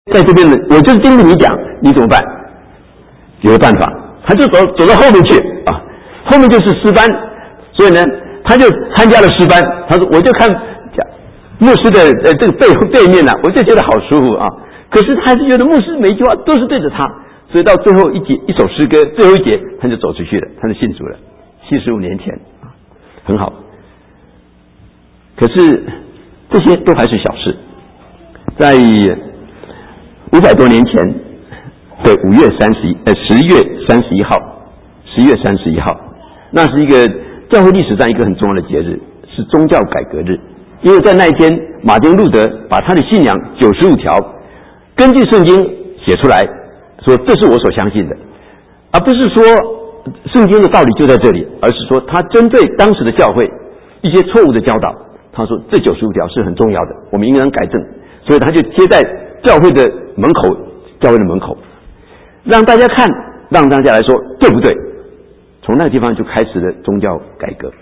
在这边呢，我就是盯着你讲，你怎么办？有个办法，他就走到后面去啊，后面就是诗班，所以呢，他就参加了诗班。他说，我就看牧师的这个背面呢，我就觉得好舒服啊。可是他还是觉得牧师每一句话都是对着他，所以到最后一首诗歌最后一节，他就走出去了，他就信主了。75年前啊，很好。可是这些都还是小事，在500多年前的10月31号，那是一个教会历史上一个很重要的节日，是宗教改革日。因为在那一天，马丁路德把他的信仰95条根据圣经写出来，说这是我所相信的，而不是说圣经的道理就在这里，而是说他针对当时的教会一些错误的教导，他说这95条是很重要的，我们应当改正，所以他就贴在教会的门口，让大家看，让大家来说对不对。从那个地方就开始了宗教改革。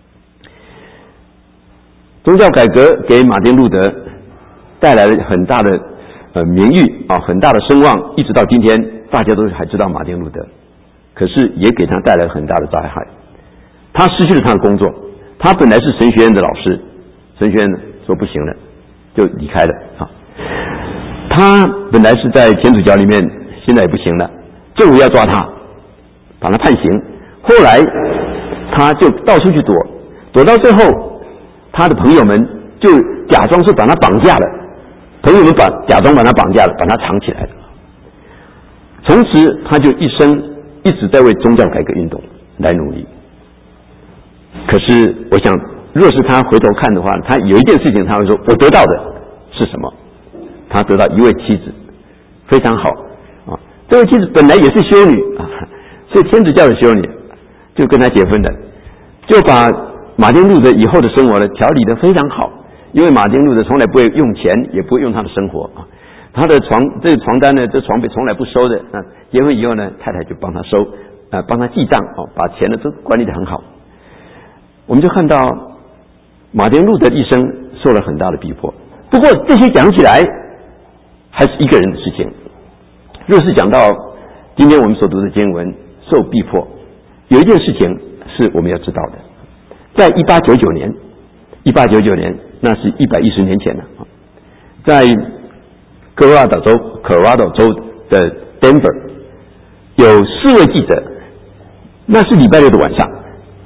宗教改革给马丁路德带来了很大的名誉啊，很大的声望，一直到今天大家都还知道马丁路德。可是也给他带来很大的灾害，他失去了他的工作。他本来是神学院的老师，神学院说不行了，就离开了啊。他本来是在天主教里面，现在也不行了，政府要抓他，把他判刑。后来他就到处去躲到最后，他的朋友们就假装是把他绑架了，朋友们假装把他绑架了，把他藏起来了。从此他就一生一直在为宗教改革运动来努力。可是我想，若是他回头看的话，他有一件事情他会说，我得到的是什么？他得到一位妻子，非常好啊。这位妻子本来也是修女啊，是天主教的修女，就跟他结婚了，就把马丁路德以后的生活呢调理得非常好。因为马丁路德从来不会用钱，也不会用他的生活啊。他的这个床单呢，这床被从来不收的啊。结婚以后呢，太太就帮他收，帮他记账啊，把钱呢都管理得很好。我们就看到马丁路德一生受了很大的逼迫。不过这些讲起来还是一个人的事情。若是讲到今天我们所读的经文受逼迫，有一件事情是我们要知道的。在1899年，那是110年前了。在科罗拉多州的 Denver 有4位记者，那是礼拜六的晚上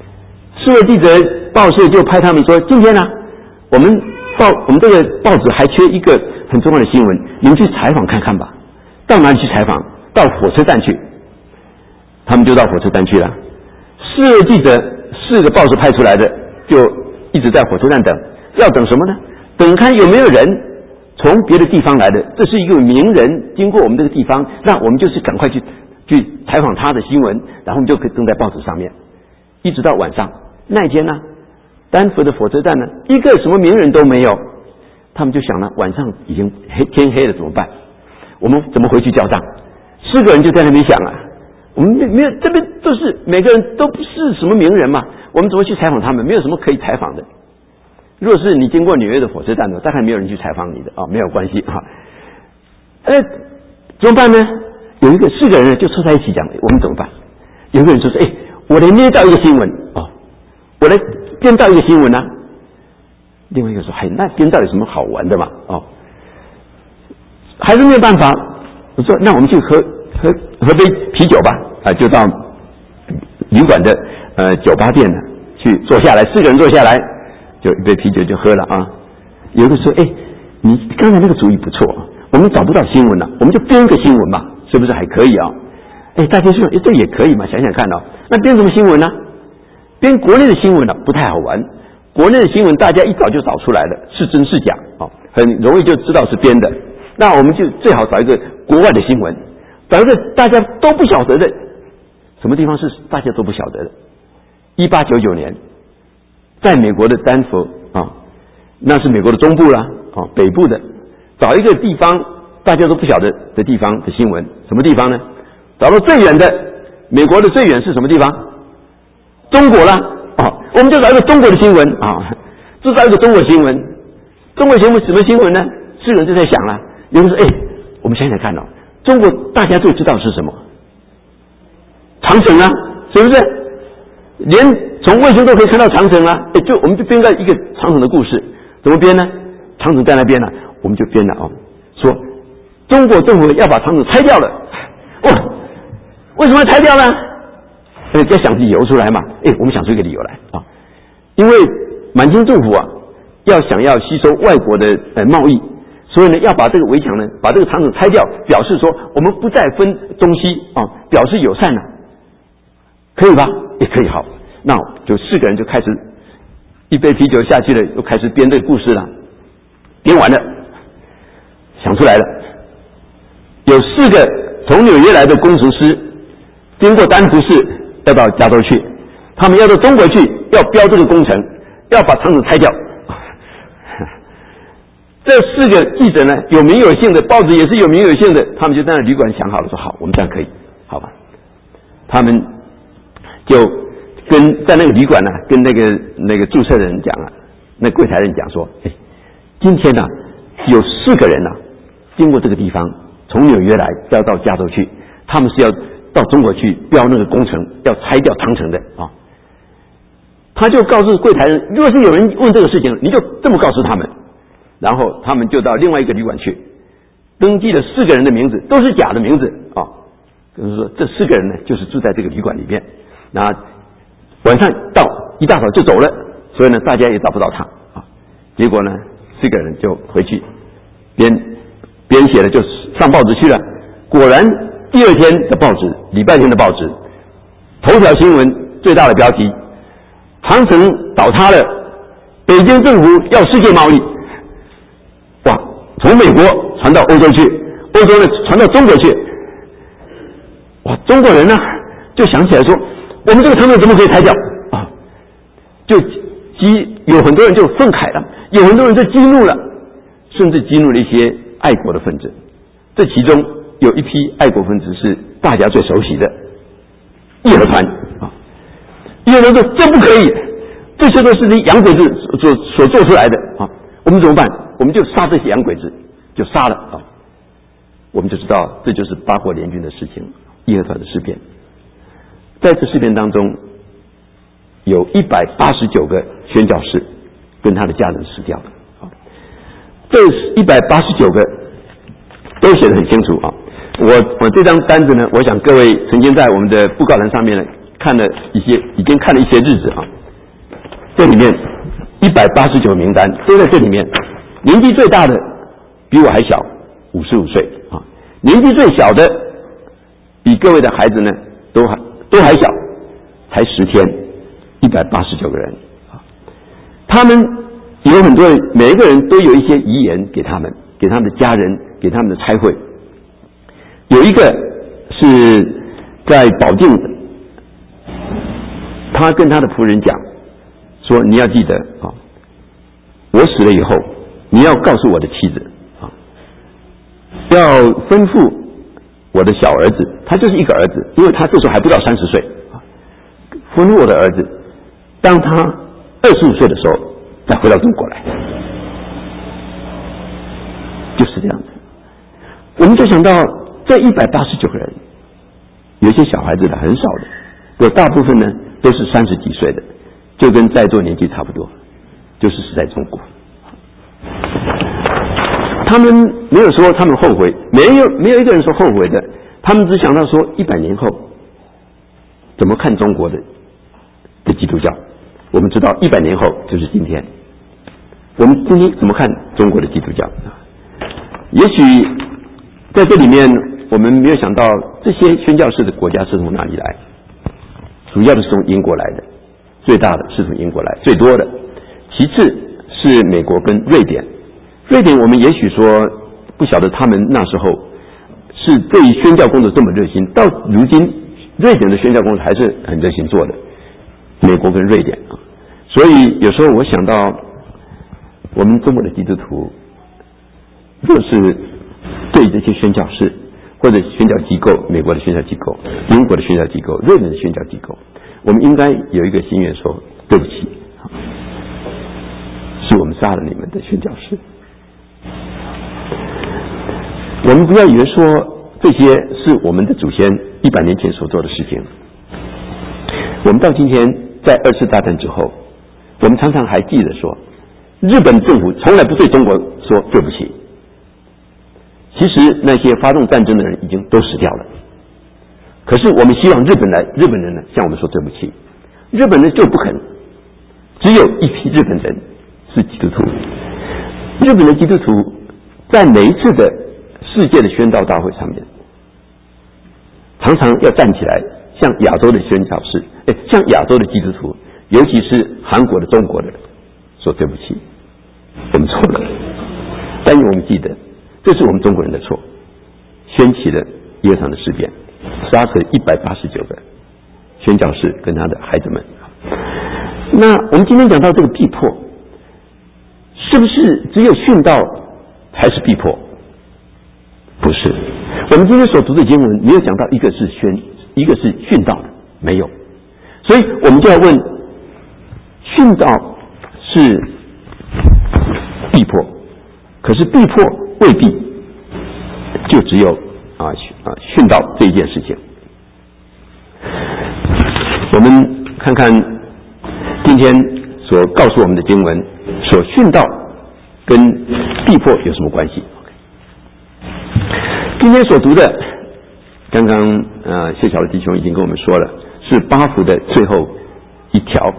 ，4位记者报社就派他们说，今天呢，我们这个报纸还缺一个很重要的新闻，你们去采访看看吧。到哪里去采访？到火车站去。他们就到火车站去了。4位记者，4个报纸派出来的，就一直在火车站等。要等什么呢？等看有没有人从别的地方来的，这是一个名人经过我们这个地方，那我们就是赶快去采访他的新闻，然后我们就可以登在报纸上面。一直到晚上那一天呢，丹佛的火车站呢，一个什么名人都没有。他们就想了，晚上已经天黑了怎么办？我们怎么回去交账？4个人就在那边想啊，我们没有，这边都是每个人都不是什么名人嘛，我们怎么去采访他们？没有什么可以采访的。若是你经过纽约的火车站的，大概没有人去采访你的啊，没有关系啊。怎么办呢？有一个4个人就凑在一起讲，我们怎么办？有一个人说：“我来捏造一个新闻哦，我来编造一个新闻啊。”另外一个说：“那编造有什么好玩的嘛？哦，还是没有办法。”我说：“那我们去喝杯啤酒吧。”就到旅馆的酒吧店呢去坐下来，4个人坐下来。就一杯啤酒就喝了啊！有的说：“你刚才那个主意不错，我们找不到新闻了，我们就编个新闻吧，是不是还可以啊？”大家说：“这也可以嘛？想想看哦，那编什么新闻呢？编国内的新闻呢，不太好玩。国内的新闻大家一早就找出来了，是真是假啊，很容易就知道是编的。那我们就最好找一个国外的新闻，找一个大家都不晓得的，什么地方是大家都不晓得的？1899年。”在美国的丹佛啊，那是美国的中部啦，北部的，找一个地方大家都不晓得的地方的新闻，什么地方呢？找到最远的，美国的最远是什么地方？中国啦，我们就找一个中国的新闻啊，制造一个中国新闻。中国新闻什么新闻呢？4个人就在想了，有人说：“ 我们想想看中国大家最知道是什么？长城啊，是不是？连从卫星都可以看到长城啊！我们就编个一个长城的故事，怎么编呢？长城在那边呢，我们就编了说中国政府要把长城拆掉了。为什么要拆掉呢？要想理由出来嘛。我们想出一个理由来因为满清政府想要吸收外国的贸易，所以呢要把这个围墙呢，把这个长城拆掉，表示说我们不再分东西表示友善了，可以吧？也可以。好，那就4个人就开始一杯啤酒下去了，又开始编这个故事了。编完了，想出来了，有4个从纽约来的工程师，经过丹佛市要到加州去，他们要到中国去，要标这个工程，要把长城拆掉。这4个记者呢，有名有姓的，报纸也是有名有姓的，他们就在那旅馆想好了，说好，我们这样可以，好吧？他们就在那个旅馆呢，跟那个注册人讲那柜台人讲说，今天呢有4个人经过这个地方，从纽约来要到加州去，他们是要到中国去标那个工程，要拆掉长城的他就告诉柜台人，如果是有人问这个事情，你就这么告诉他们。然后他们就到另外一个旅馆去，登记了4个人的名字，都是假的名字就是说这4个人呢，就是住在这个旅馆里面。那晚上一大早就走了，所以呢，大家也找不到他结果呢，4个人就回去编写了，就上报纸去了。果然，第2天的报纸，礼拜天的报纸，头条新闻最大的标题：长城倒塌了，北京政府要世界贸易。哇！从美国传到欧洲去，欧洲呢传到中国去。哇！中国人呢就想起来说，我们这个长城怎么可以拆掉有很多人就愤慨了，有很多人就激怒了，甚至激怒了一些爱国的分子。这其中有一批爱国分子是大家最熟悉的义和团义和团说这不可以，这些都是你洋鬼子所做出来的我们怎么办？我们就杀这些洋鬼子，就杀了我们就知道这就是八国联军的事情，义和团的事变。在这事变当中，有189个宣教士跟他的家人死掉了这189个都写得很清楚我这张单子呢，我想各位曾经在我们的布告栏上面呢已经看了一些日子这里面189名单都在这里面。年纪最大的比我还小，55岁年纪最小的比各位的孩子呢都还小，才10天，189个人他们有很多人，每一个人都有一些遗言给他们的家人，给他们的差会。有一个是在保定的，他跟他的仆人讲说，你要记得我死了以后，你要告诉我的妻子要吩咐我的小儿子，他就是一个儿子，因为他这时候还不到30岁吩咐我的儿子，当他25岁的时候再回到中国来。就是这样子。我们就想到这189个人，有些小孩子的很少的，有大部分呢都是30几岁的，就跟在座年纪差不多，就是死在中国。他们没有说他们后悔，没有一个人说后悔的，他们只想到说100年后怎么看中国的基督教。我们知道100年后就是今天，我们今天怎么看中国的基督教？也许在这里面我们没有想到这些宣教士的国家是从哪里来，主要的是从英国来的，最大的是从英国来，最多的，其次是美国跟瑞典。瑞典我们也许说不晓得他们那时候是对于宣教工作这么热心，到如今瑞典的宣教工作还是很热心做的，美国跟瑞典所以有时候我想到我们中国的基督徒若是对这些宣教士或者宣教机构，美国的宣教机构，英国的宣教机构，瑞典的宣教机构，我们应该有一个心愿说对不起，是我们杀了你们的宣教士。 我们不要以为说这些是我们的祖先100年前所做的事情。我们到今天在2次大战之后，我们常常还记得说，日本政府从来不对中国说对不起。其实那些发动战争的人已经都死掉了，可是我们希望日本人呢向我们说对不起。日本人就不肯，只有一批日本人是基督徒。日本的基督徒在每一次的世界的宣道大会上面，常常要站起来向亚洲的宣教士，向亚洲的基督徒，尤其是韩国的、中国的说对不起，我们错了。但愿我们记得，这是我们中国人的错，掀起了耶路撒冷的事变，杀死189个宣教士跟他的孩子们。那我们今天讲到这个逼迫，是不是只有殉道才是逼迫？不是。我们今天所读的经文没有讲到一个是殉道的，没有。所以我们就要问，殉道是逼迫，可是逼迫未必就只有殉道这一件事情。我们看看今天所告诉我们的经文，所殉道跟逼迫有什么关系？今天所读的，刚刚谢晓的弟兄已经跟我们说了，是8幅的最后一条。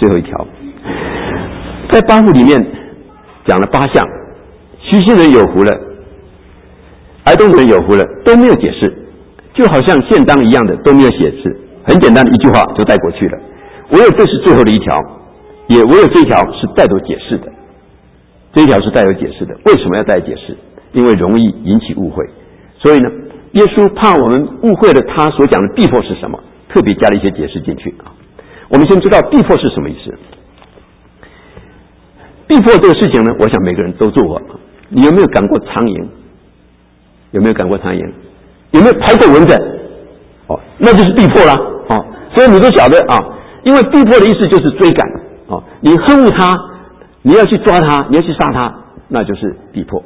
在8幅里面讲了8项，虚心人有福了，哀痛人有福了，都没有解释，就好像宪章一样的都没有写字，很简单的一句话就带过去了。唯有这是最后的一条，也唯有这一条是带有解释的。这一条是带有解释的，为什么要带解释？因为容易引起误会。所以呢，耶稣怕我们误会了他所讲的逼迫是什么，特别加了一些解释进去。我们先知道逼迫是什么意思。逼迫这个事情呢，我想每个人都做过。你有没有赶过苍蝇？有没有赶过苍蝇？有没有拍过蚊子？那就是逼迫啦。所以你都晓得因为逼迫的意思就是追赶。你恨恶他，你要去抓他，你要去杀他，那就是逼迫。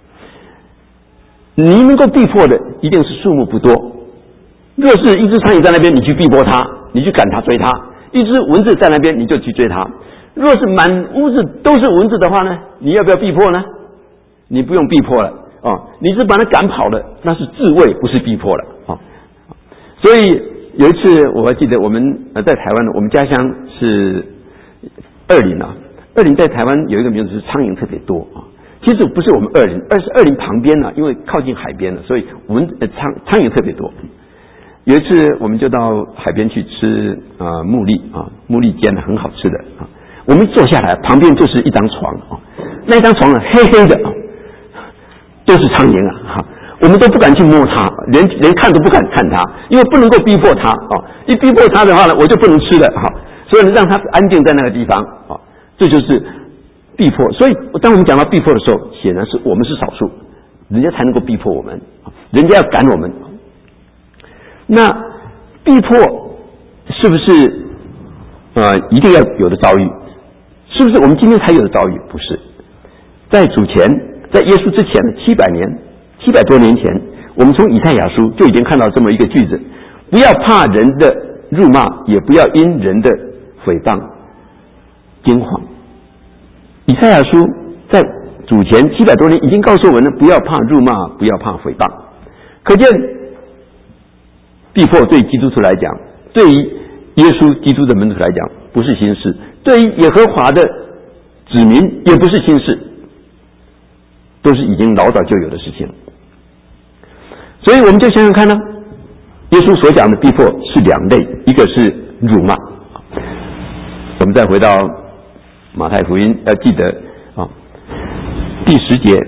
你能够逼迫的一定是数目不多。若是一只苍蝇在那边，你去逼迫它，你去赶它追它；一只蚊子在那边，你就去追它。若是满屋子都是蚊子的话呢，你要不要逼迫呢？你不用逼迫了你是把它赶跑了，那是自卫，不是逼迫了所以有一次我还记得我们在台湾，我们家乡是二林二林在台湾有一个名字是苍蝇特别多其实不是我们二林，而是二林旁边因为靠近海边了，所以苍蝇特别多。有一次我们就到海边去吃木栗煎的很好吃的我们坐下来，旁边就是一张床那张床黑黑的都是苍蝇我们都不敢去摸它，连看都不敢看它，因为不能够逼迫它一逼迫它的话呢，我就不能吃了所以让它安静在那个地方这就是逼迫。所以当我们讲到逼迫的时候，显然是我们是少数，人家才能够逼迫我们，人家要赶我们。那逼迫是不是一定要有的遭遇？是不是我们今天才有的遭遇？不是，在主前，在耶稣之前700多年前，我们从以赛亚书就已经看到这么一个句子：不要怕人的辱骂，也不要因人的诽谤惊慌。以赛亚书在主前700多年已经告诉我们了，不要怕辱骂，不要怕诽谤。可见逼迫对基督徒来讲，对于耶稣基督的门徒来讲不是新事，对于耶和华的子民也不是新事，都是已经老早就有的事情。所以我们就想想看耶稣所讲的逼迫是2类，一个是辱骂。我们再回到马太福音，要记得第10节，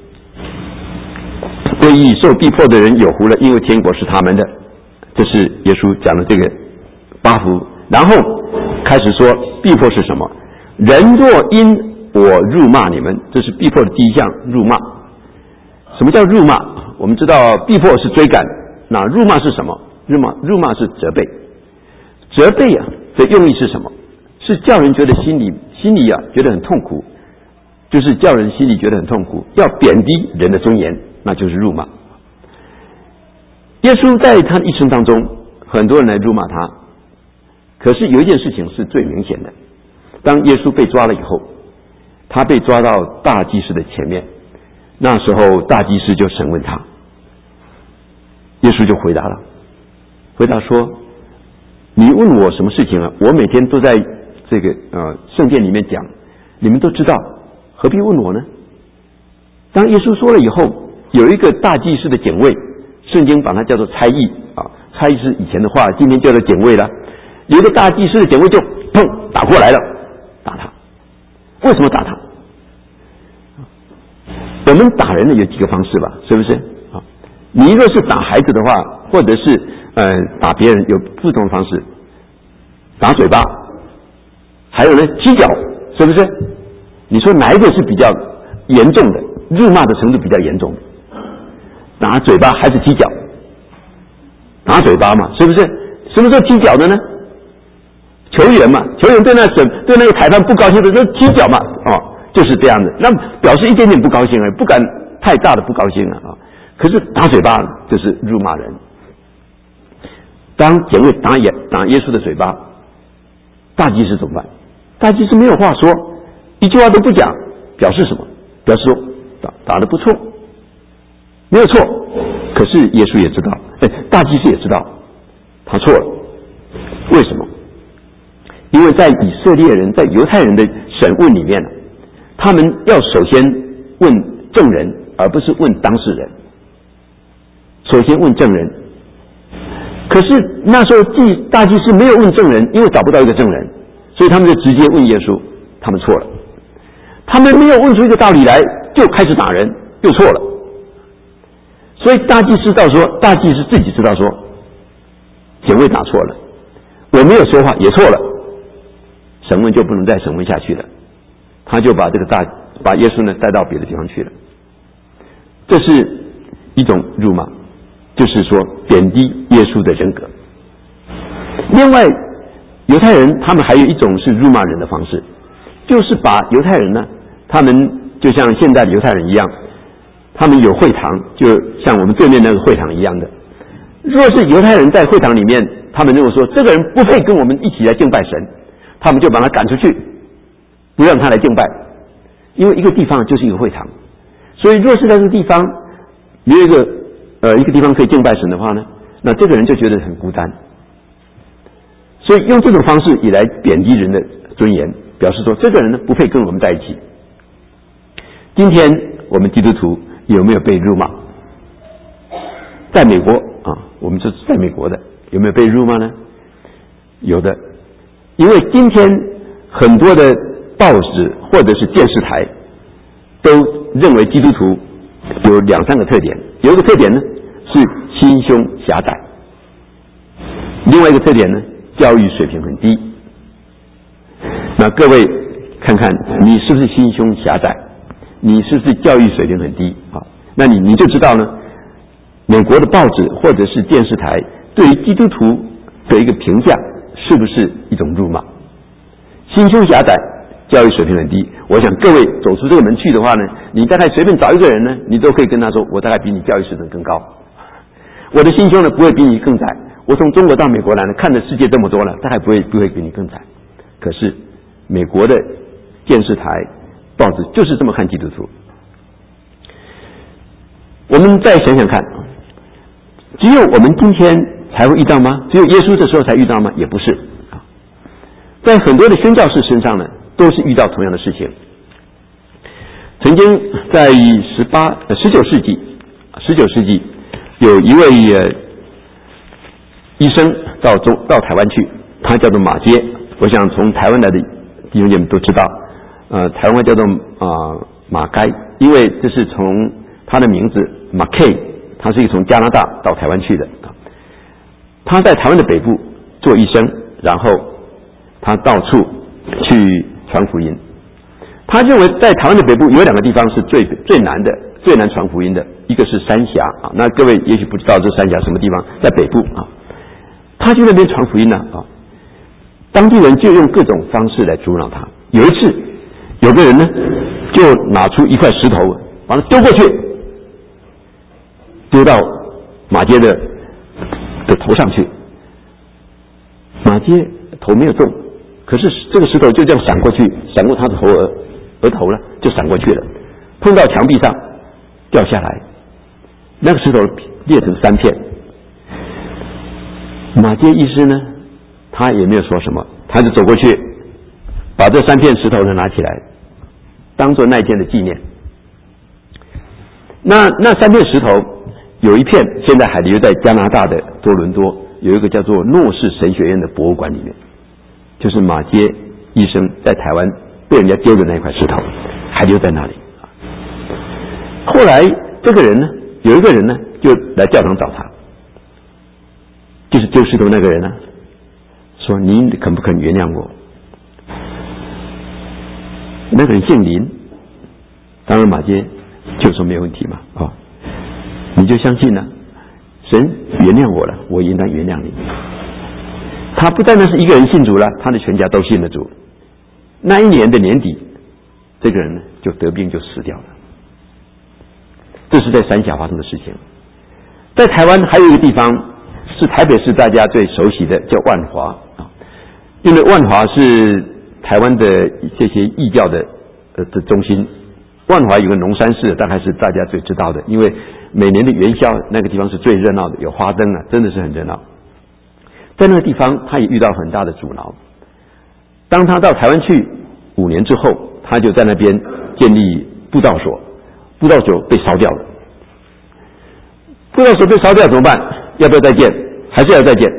为义受逼迫的人有福了，因为天国是他们的。这是耶稣讲的这个8福。然后开始说逼迫是什么？人若因我辱骂你们，这是逼迫的第一项，辱骂。什么叫辱骂？我们知道逼迫是追赶，那辱骂是什么？辱骂是责备。责备的用意是什么？是叫人觉得心里觉得很痛苦，就是叫人心里觉得很痛苦，要贬低人的尊严，那就是辱骂耶稣在他的一生当中，很多人来辱骂他，可是有一件事情是最明显的，当耶稣被抓了以后，他被抓到大祭司的前面，那时候大祭司就审问他，耶稣就回答说，你问我什么事情啊？我每天都在这个圣殿里面讲，你们都知道，何必问我呢？当耶稣说了以后，有一个大祭司的警卫，圣经把它叫做差役啊，差役是以前的话，今天叫做警卫了。有一个大祭司的警卫就砰打过来了，打他。为什么打他？我们打人呢有几个方式吧，是不是？啊，你若是打孩子的话，或者是打别人有不同的方式，打嘴巴，还有呢踢脚，是不是？你说哪一个是比较严重的，辱骂的程度比较严重的？打嘴巴还是踢脚？打嘴巴嘛，是不是？什么时候踢脚的呢？球员嘛，球员对那个裁判不高兴的时候踢脚嘛，就是这样的，那表示一点点不高兴而已，不敢太大的不高兴啊。可是打嘴巴就是辱骂人。当警卫打耶稣的嘴巴，大祭司怎么办？大祭司没有话说，一句话都不讲，表示什么？表示说打得不错，没有错。可是耶稣也知道，大祭司也知道他错了。为什么？因为在以色列人，在犹太人的审问里面，他们要首先问证人，而不是问当事人。首先问证人。可是那时候大祭司没有问证人，因为找不到一个证人，所以他们就直接问耶稣，他们错了。他们没有问出一个道理来，就开始打人，又错了。所以大祭司自己知道说，警卫打错了，我没有说话也错了，审问就不能再审问下去了，他就把耶稣呢带到别的地方去了。这是一种辱骂，就是说贬低耶稣的人格。另外，犹太人他们还有一种是辱骂人的方式，就是把犹太人呢，他们就像现在的犹太人一样，他们有会堂，就像我们对面那个会堂一样的。若是犹太人在会堂里面，他们认为说这个人不配跟我们一起来敬拜神，他们就把他赶出去，不让他来敬拜。因为一个地方就是一个会堂，所以若是在这个地方没有一个地方可以敬拜神的话呢，那这个人就觉得很孤单。所以用这种方式也来贬低人的尊严，表示说这个人呢不配跟我们在一起。今天我们基督徒有没有被辱骂？在美国啊，我们是在美国的，有没有被辱骂呢？有的，因为今天很多的报纸或者是电视台都认为基督徒有2-3个特点，有一个特点呢是心胸狭窄，另外一个特点呢教育水平很低。那各位看看你是不是心胸狭窄，你是不是教育水平很低啊？那你就知道呢，美国的报纸或者是电视台对于基督徒的一个评价是不是一种辱骂？心胸狭窄，教育水平很低。我想各位走出这个门去的话呢，你大概随便找一个人呢，你都可以跟他说，我大概比你教育水平更高，我的心胸呢不会比你更窄，我从中国到美国来呢，看的世界这么多了，大概不会比你更窄。可是美国的电视台报纸就是这么看基督徒。我们再想想看，只有我们今天才会遇到吗？只有耶稣的时候才遇到吗？也不是。在很多的宣教士身上呢，都是遇到同样的事情。曾经在19世纪，有一位医生到台湾去，他叫做马街。我想从台湾来的弟兄姐妹都知道，台湾叫做马该，因为这是从他的名字马 K， 他是从加拿大到台湾去的。他在台湾的北部做医生，然后他到处去传福音。他认为在台湾的北部有2个地方是最难的，最难传福音的，一个是三峡啊。那各位也许不知道这三峡什么地方，在北部啊。他去那边传福音呢啊，当地人就用各种方式来阻挠他。有一次，有个人呢就拿出一块石头，把它丢过去，丢到马街的的头上去。马街头没有中，可是这个石头就这样闪过去，闪过他的额头了，就闪过去了，碰到墙壁上掉下来，那个石头裂成3片。马街医师呢，他也没有说什么，他就走过去，把这3片石头呢拿起来，当做那一天的纪念。那3片石头有一片现在还留在加拿大的多伦多，有一个叫做诺士神学院的博物馆里面，就是马街医生在台湾被人家丢的那块石头还留在那里。后来这个人呢，有一个人呢就来教堂找他，就是丢石头那个人呢，说您肯不肯原谅我？那个人姓林，当然马街就说没有问题嘛，你就相信呢，神原谅我了，我应当原谅你。他不单单是一个人信主了，他的全家都信了主。那一年的年底，这个人呢就得病就死掉了。这是在三峡发生的事情。在台湾还有一个地方是台北市大家最熟悉的，叫万华因为万华是台湾的这些异教的中心。万华有个龙山寺，大概是大家最知道的，因为每年的元宵那个地方是最热闹的，有花灯真的是很热闹。在那个地方他也遇到很大的阻挠。当他到台湾去5年之后，他就在那边建立布道所，布道所被烧掉了。布道所被烧掉怎么办？要不要再建？还是要再建？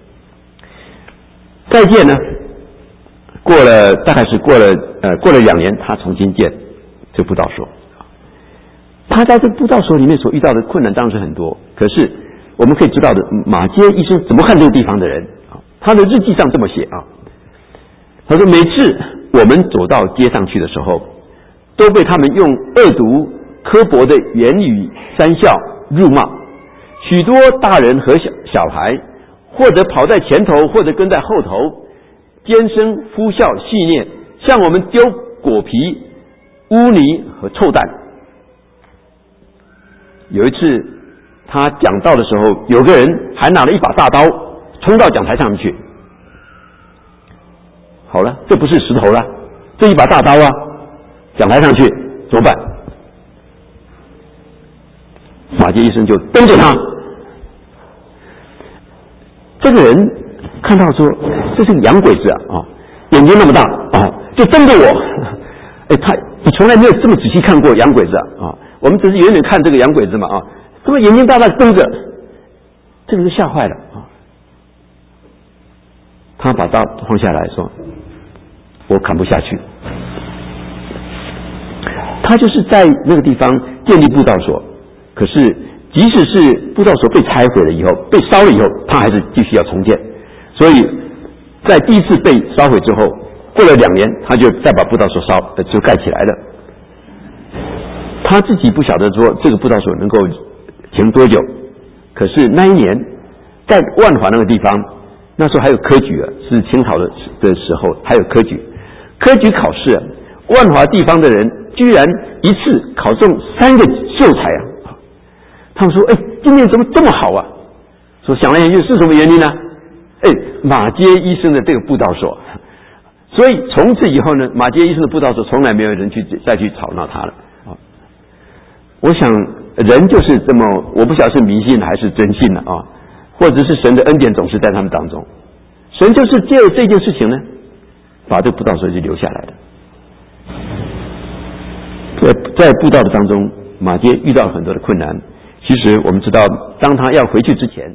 再建呢，大概是过了2年，他重新建这布道所。他在这布道所里面所遇到的困难当然是很多，可是我们可以知道的，马街医生怎么看这个地方的人他的日记上这么写他说每次我们走到街上去的时候，都被他们用恶毒刻薄的言语讪笑辱骂，许多大人和小孩或者跑在前头，或者跟在后头，尖声呼啸戏谑，向我们丢果皮、污泥和臭蛋。有一次他讲道的时候，有个人还拿了一把大刀冲到讲台上面去。好了，这不是石头了，这一把大刀讲台上去怎么办？马街医生就瞪着他。这个人看到说这是个洋鬼子眼睛那么大就瞪着我。你从来没有这么仔细看过洋鬼子我们只是远远看这个洋鬼子嘛这么眼睛大大瞪着，这个就吓坏了他把刀放下来说，我砍不下去。他就是在那个地方建立布道所，可是即使是布道所被拆毁了以后，被烧了以后，他还是继续要重建。所以在第一次被烧毁之后，过了2年，他就再把布道所就盖起来了。他自己不晓得说这个布道所能够停多久，可是那一年在万华那个地方，那时候还有科举是清朝的时候还有科举考试万华地方的人居然一次考中3个秀才他们说今年怎么这么好说想来研究是什么原因呢？马街医生的这个布道所。所以从此以后呢，马街医生的布道所从来没有人再去吵闹他了我想人就是这么，我不晓得是迷信还是真信了或者是神的恩典总是在他们当中。神就是借着这件事情呢，把这个布道所就留下来了。在布道的当中，马街遇到了很多的困难。其实我们知道，当他要回去之前，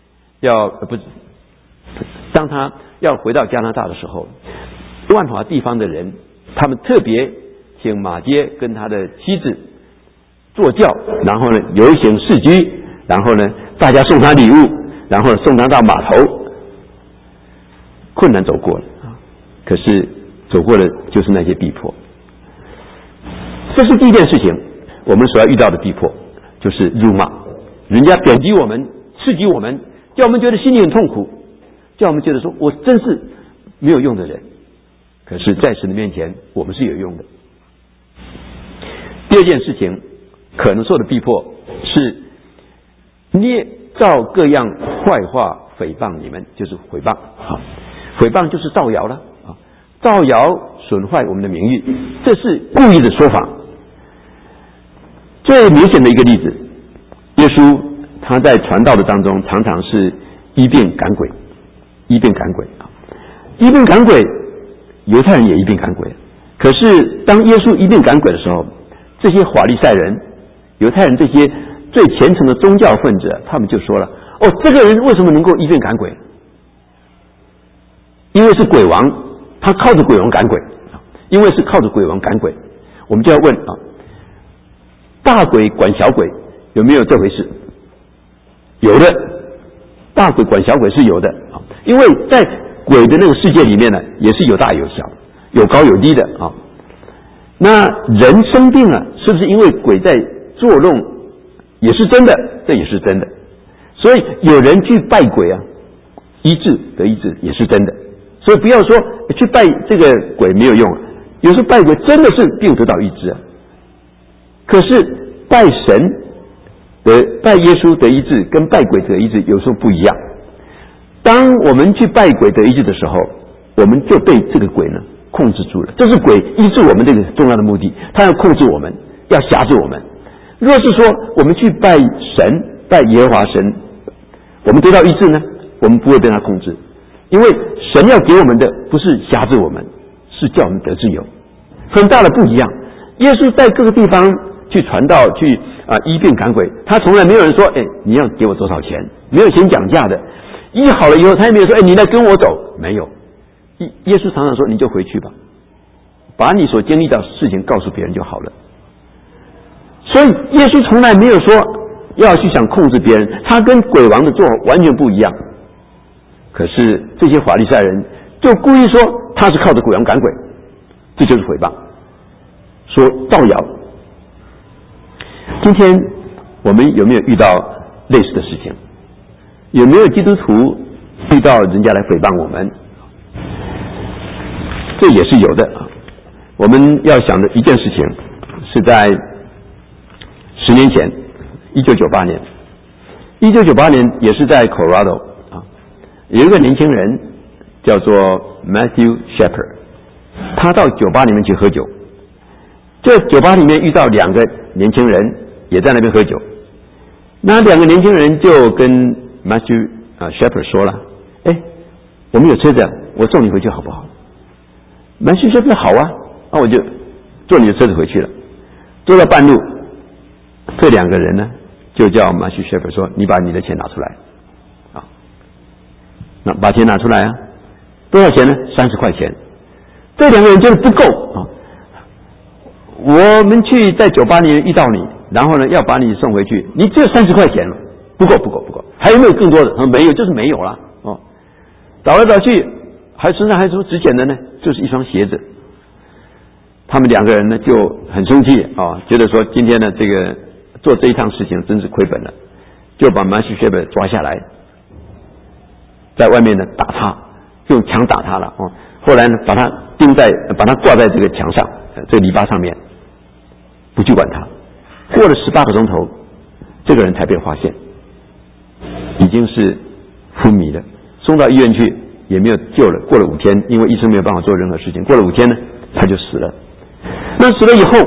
当他要回到加拿大的时候，万华地方的人他们特别请马街跟他的妻子坐轿，然后呢游行市居，然后呢大家送他礼物，然后送他到码头。困难走过了可是走过的就是那些逼迫。这是第一件事情，我们所要遇到的逼迫就是辱骂，人家贬低我们，刺激我们，叫我们觉得心里很痛苦，叫我们觉得说我真是没有用的人。可是在神的面前我们是有用的。第二件事情可能受的逼迫是捏造各样坏话诽谤你们，就是诽谤啊，诽谤就是造谣了啊，造谣损坏我们的名誉，这是故意的说法。最明显的一个例子，耶稣他在传道的当中常常是医病赶鬼，医病赶鬼啊，医病赶鬼，犹太人也医病赶鬼。可是当耶稣医病赶鬼的时候，这些法利赛人、犹太人这些最虔诚的宗教分子，他们就说了：哦，这个人为什么能够医病赶鬼？因为是鬼王，他靠着鬼王赶鬼。因为是靠着鬼王赶鬼，我们就要问啊，大鬼管小鬼有没有这回事？有的，大鬼管小鬼是有的啊，因为在鬼的那个世界里面呢，也是有大有小，有高有低的啊。那人生病了，是不是因为鬼在作弄？也是真的，这也是真的。所以有人去拜鬼啊，医治得医治也是真的。所以不要说去拜这个鬼没有用，有时候拜鬼真的是病得到医治啊。可是拜神拜耶稣得医治跟拜鬼得医治有时候不一样。当我们去拜鬼得医治的时候，我们就被这个鬼呢控制住了。这是鬼医治我们这个重要的目的，他要控制我们，要辖制我们。若是说我们去拜神，拜耶和华神，我们得到医治呢，我们不会被他控制，因为神要给我们的不是辖制我们，是叫我们得自由，很大的不一样。耶稣在各个地方去传道，去医病赶鬼，他从来没有人说你要给我多少钱，没有先讲价的。医好了以后，他也没有说你来跟我走，没有。耶稣常常说你就回去吧，把你所经历到的事情告诉别人就好了。所以耶稣从来没有说要去想控制别人，他跟鬼王的做法完全不一样。可是这些法利赛人就故意说他是靠着鬼王赶鬼，这就是诽谤，说造谣。今天我们有没有遇到类似的事情？有没有基督徒遇到人家来诽谤我们？这也是有的啊。我们要想的一件事情是在10年前，1998年，1998年也是在 Colorado 啊，有一个年轻人叫做 Matthew Shepard， 他到酒吧里面去喝酒。这酒吧里面遇到2个年轻人也在那边喝酒，那2个年轻人就跟 Matthew Shepard 说了：我们有车子，我送你回去好不好？Matthew Shepard 好啊，那我就坐你的车子回去了。坐到半路，这2个人呢就叫 Matthew Shepard 说：你把你的钱拿出来啊。那把钱拿出来啊，多少钱呢？30块钱。这2个人觉得不够啊，我们去在酒吧里面遇到你，然后呢要把你送回去，你只有30块钱了，不够，还有没有更多的？他说没有，就是没有了哦。找来找去，身上还有什么值钱的呢？就是一双鞋子。他们2个人呢就很生气啊，觉得说今天呢这个做这一趟事情真是亏本了，就把 Matthew Shepard 抓下来，在外面呢打他，用枪打他了哦。后来呢把他挂在这个墙上，这个篱笆上面，不去管他。过了18个钟头，这个人才被发现，已经是昏迷了，送到医院去也没有救了。过了5天，因为医生没有办法做任何事情，过了5天呢他就死了。那死了以后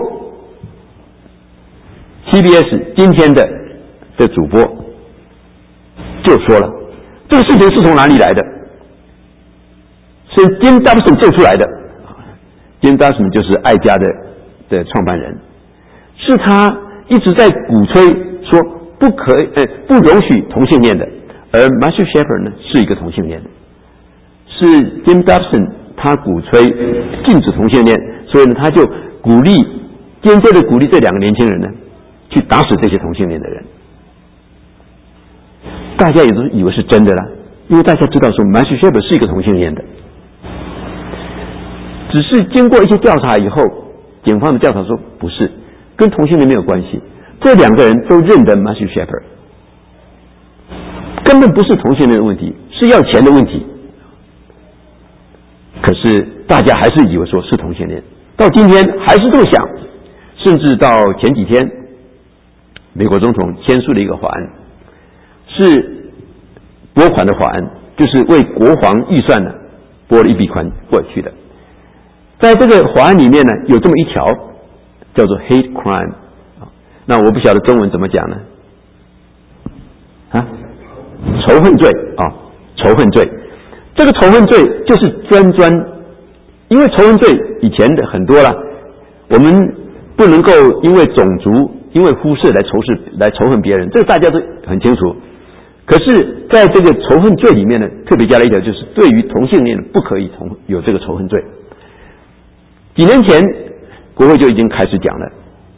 CBS 今天的主播就说了，这个事情是从哪里来的？是 Jim Dobson 做出来的。Jim Dobson 就是爱家的创办人，是他一直在鼓吹说不容许同性恋的，而 Matthew Shepard 呢是一个同性恋的，是 Jim Dobson 他鼓吹禁止同性恋，所以呢他就间接的鼓励这2个年轻人呢去打死这些同性恋的人。大家也都以为是真的啦，因为大家知道说 Matthew Shepard 是一个同性恋的，只是经过一些调查以后，警方的调查说不是，跟同性恋没有关系。这2个人都认得 Matthew Shepard， 根本不是同性恋的问题，是要钱的问题。可是大家还是以为说是同性恋，到今天还是这么想，甚至到前几天，美国总统签署了一个法案，是拨款的法案，就是为国防预算呢拨了一笔款过去的。在这个法案里面呢，有这么一条叫做 hate crime 那我不晓得中文怎么讲呢？仇恨罪仇恨罪。这个仇恨罪就是专，因为仇恨罪以前的很多了，我们不能够因为种族、因为肤色来仇恨别人，这个大家都很清楚。可是在这个仇恨罪里面呢，特别加了一条，就是对于同性恋不可以有这个仇恨罪。几年前国会就已经开始讲了，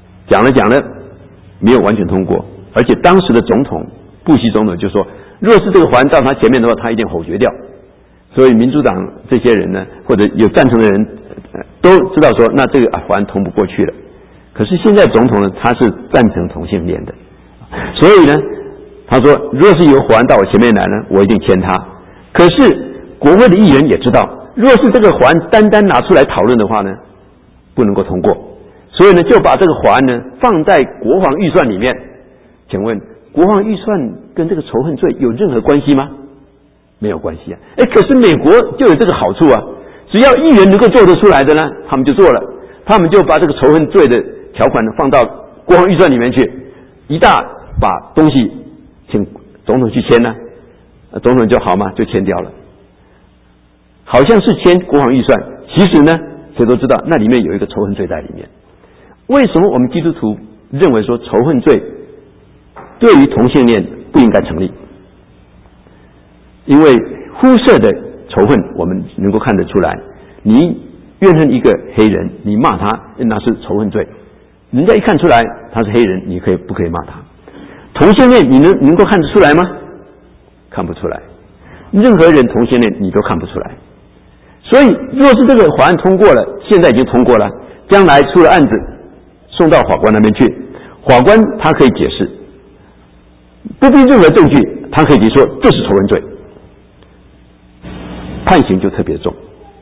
没有完全通过，而且当时的总统布希总统就说，若是这个法案到他前面的话，他一定否决掉。所以民主党这些人呢，或者有赞成的人都知道说，那这个法案通不过去了。可是现在总统呢，他是赞成同性恋的，所以呢，他说，若是有法案到我前面来呢，我一定签他。可是国会的议员也知道，若是这个法案单单拿出来讨论的话呢，不能够通过。所以呢，就把这个法案呢放在国防预算里面。请问，国防预算跟这个仇恨罪有任何关系吗？没有关系啊。可是美国就有这个好处啊，只要议员能够做得出来的呢，他们就做了，他们就把这个仇恨罪的条款呢放到国防预算里面去，一大把东西请总统去签呢，总统就好嘛，就签掉了。好像是签国防预算，其实呢，谁都知道那里面有一个仇恨罪在里面。为什么我们基督徒认为说仇恨罪对于同性恋不应该成立？因为肤色的仇恨我们能够看得出来，你怨恨一个黑人，你骂他，那是仇恨罪，人家一看出来他是黑人，你不可以骂他。同性恋你能够看得出来吗？看不出来，任何人同性恋你都看不出来。所以若是这个法案通过了，现在已经通过了，将来出了案子送到法官那边去，法官他可以解释，不必任何证据，他可以说这是仇恨罪，判刑就特别重。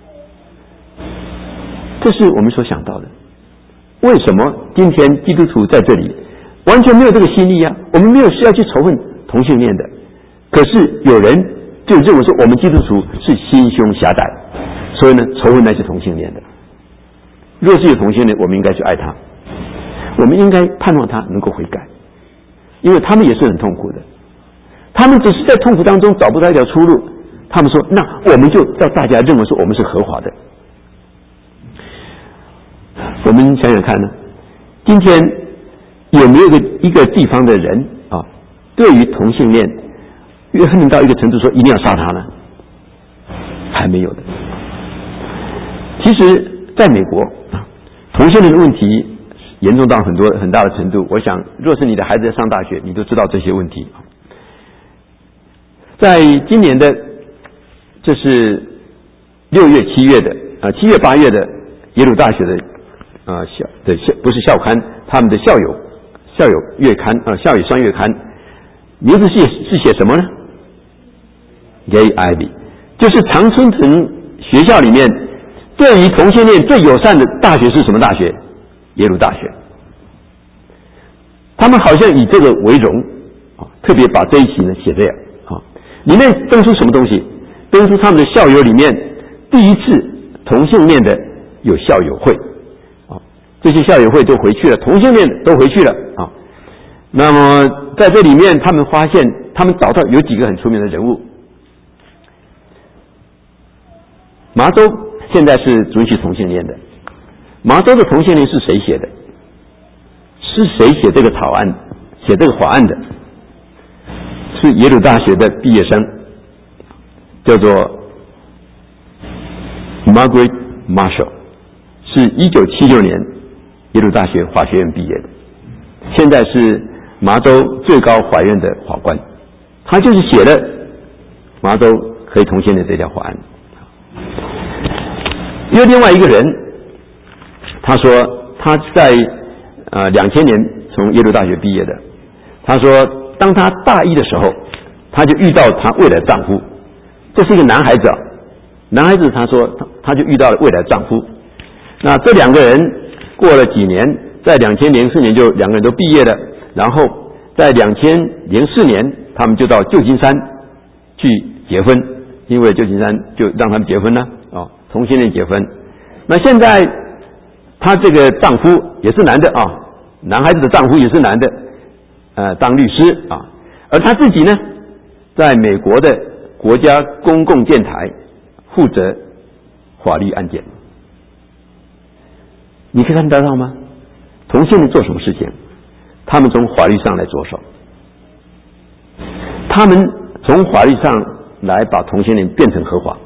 这是我们所想到的。为什么今天基督徒在这里完全没有这个心意啊？我们没有需要去仇恨同性恋的，可是有人就认为说我们基督徒是心胸狭窄，所以呢仇恨那些同性恋的。若是有同性恋，我们应该去爱他，我们应该盼望他能够悔改，因为他们也是很痛苦的，他们只是在痛苦当中找不到一条出路。他们说，那我们就叫大家认为说我们是合法的。我们想想看呢，今天有没有一个地方的人啊，对于同性恋怨恨到一个程度说一定要杀他呢？还没有的。其实在美国同性恋的问题严重到很大的程度，我想若是你的孩子在上大学，你都知道这些问题。在今年的这是6月7月的7月8月的耶鲁大学的不是校刊，他们的校友月刊校友双月刊，名字是写什么呢？ Gay Ivy， 就是常春藤学校里面对于同性恋最友善的大学是什么大学？耶鲁大学。他们好像以这个为荣特别把这一期呢写这样里面登出什么东西？登出他们的校友里面第一次同性恋的有校友会这些校友会都回去了，同性恋都回去了那么在这里面他们发现，他们找到有几个很出名的人物。麻州现在是准许同性恋的，麻州的同性恋是谁写的？是谁写这个草案写这个法案的？是耶鲁大学的毕业生，叫做 Margaret Marshall， 是1976年耶鲁大学法学院毕业的，现在是麻州最高法院的法官。他就是写了麻州可以同性恋这条法案。因为另外一个人，他说他在2000年从耶鲁大学毕业的，他说当他大一的时候，他就遇到他未来丈夫，这是一个男孩子男孩子他说他就遇到了未来丈夫。那这两个人过了几年，在2004年就两个人都毕业了，然后在2004年他们就到旧金山去结婚，因为旧金山就让他们结婚了同性恋结婚。那现在她这个丈夫也是男的男孩子的丈夫也是男的，当律师而她自己呢，在美国的国家公共电台负责法律案件。你可以看得到吗？同性恋做什么事情？他们从法律上来着手，他们从法律上来把同性恋变成合法。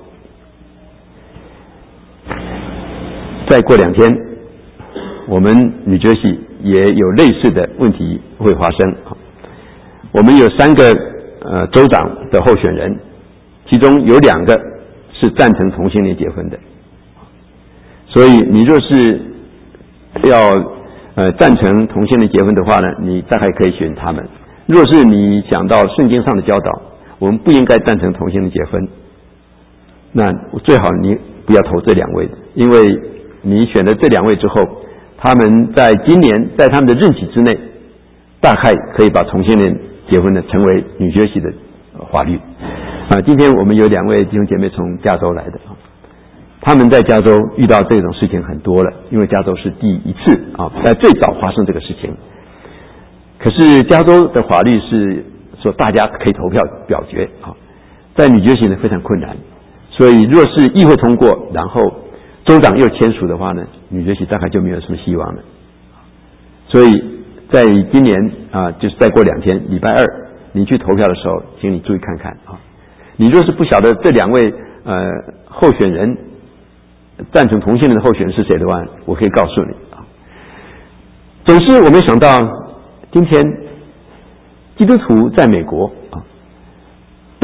再过2天，我们New Jersey也有类似的问题会发生。我们有3个州长的候选人，其中有2个是赞成同性恋结婚的。所以你若是要赞成同性恋结婚的话呢，你大概可以选他们。若是你想到圣经上的教导，我们不应该赞成同性恋结婚，那最好你不要投这2位，因为你选了这2位之后，他们在今年在他们的任期之内，大概可以把同性恋结婚呢成为New Jersey的法律。今天我们有2位弟兄姐妹从加州来的，他们在加州遇到这种事情很多了，因为加州是第1次在最早发生这个事情。可是加州的法律是说大家可以投票表决在New Jersey呢非常困难，所以若是议会通过，然后州长又签署的话呢，New Jersey大概就没有什么希望了。所以在今年就是再过2天，礼拜2你去投票的时候，请你注意看看你若是不晓得这2位候选人赞成同性恋的候选人是谁的话，我可以告诉你总是我没想到今天基督徒在美国被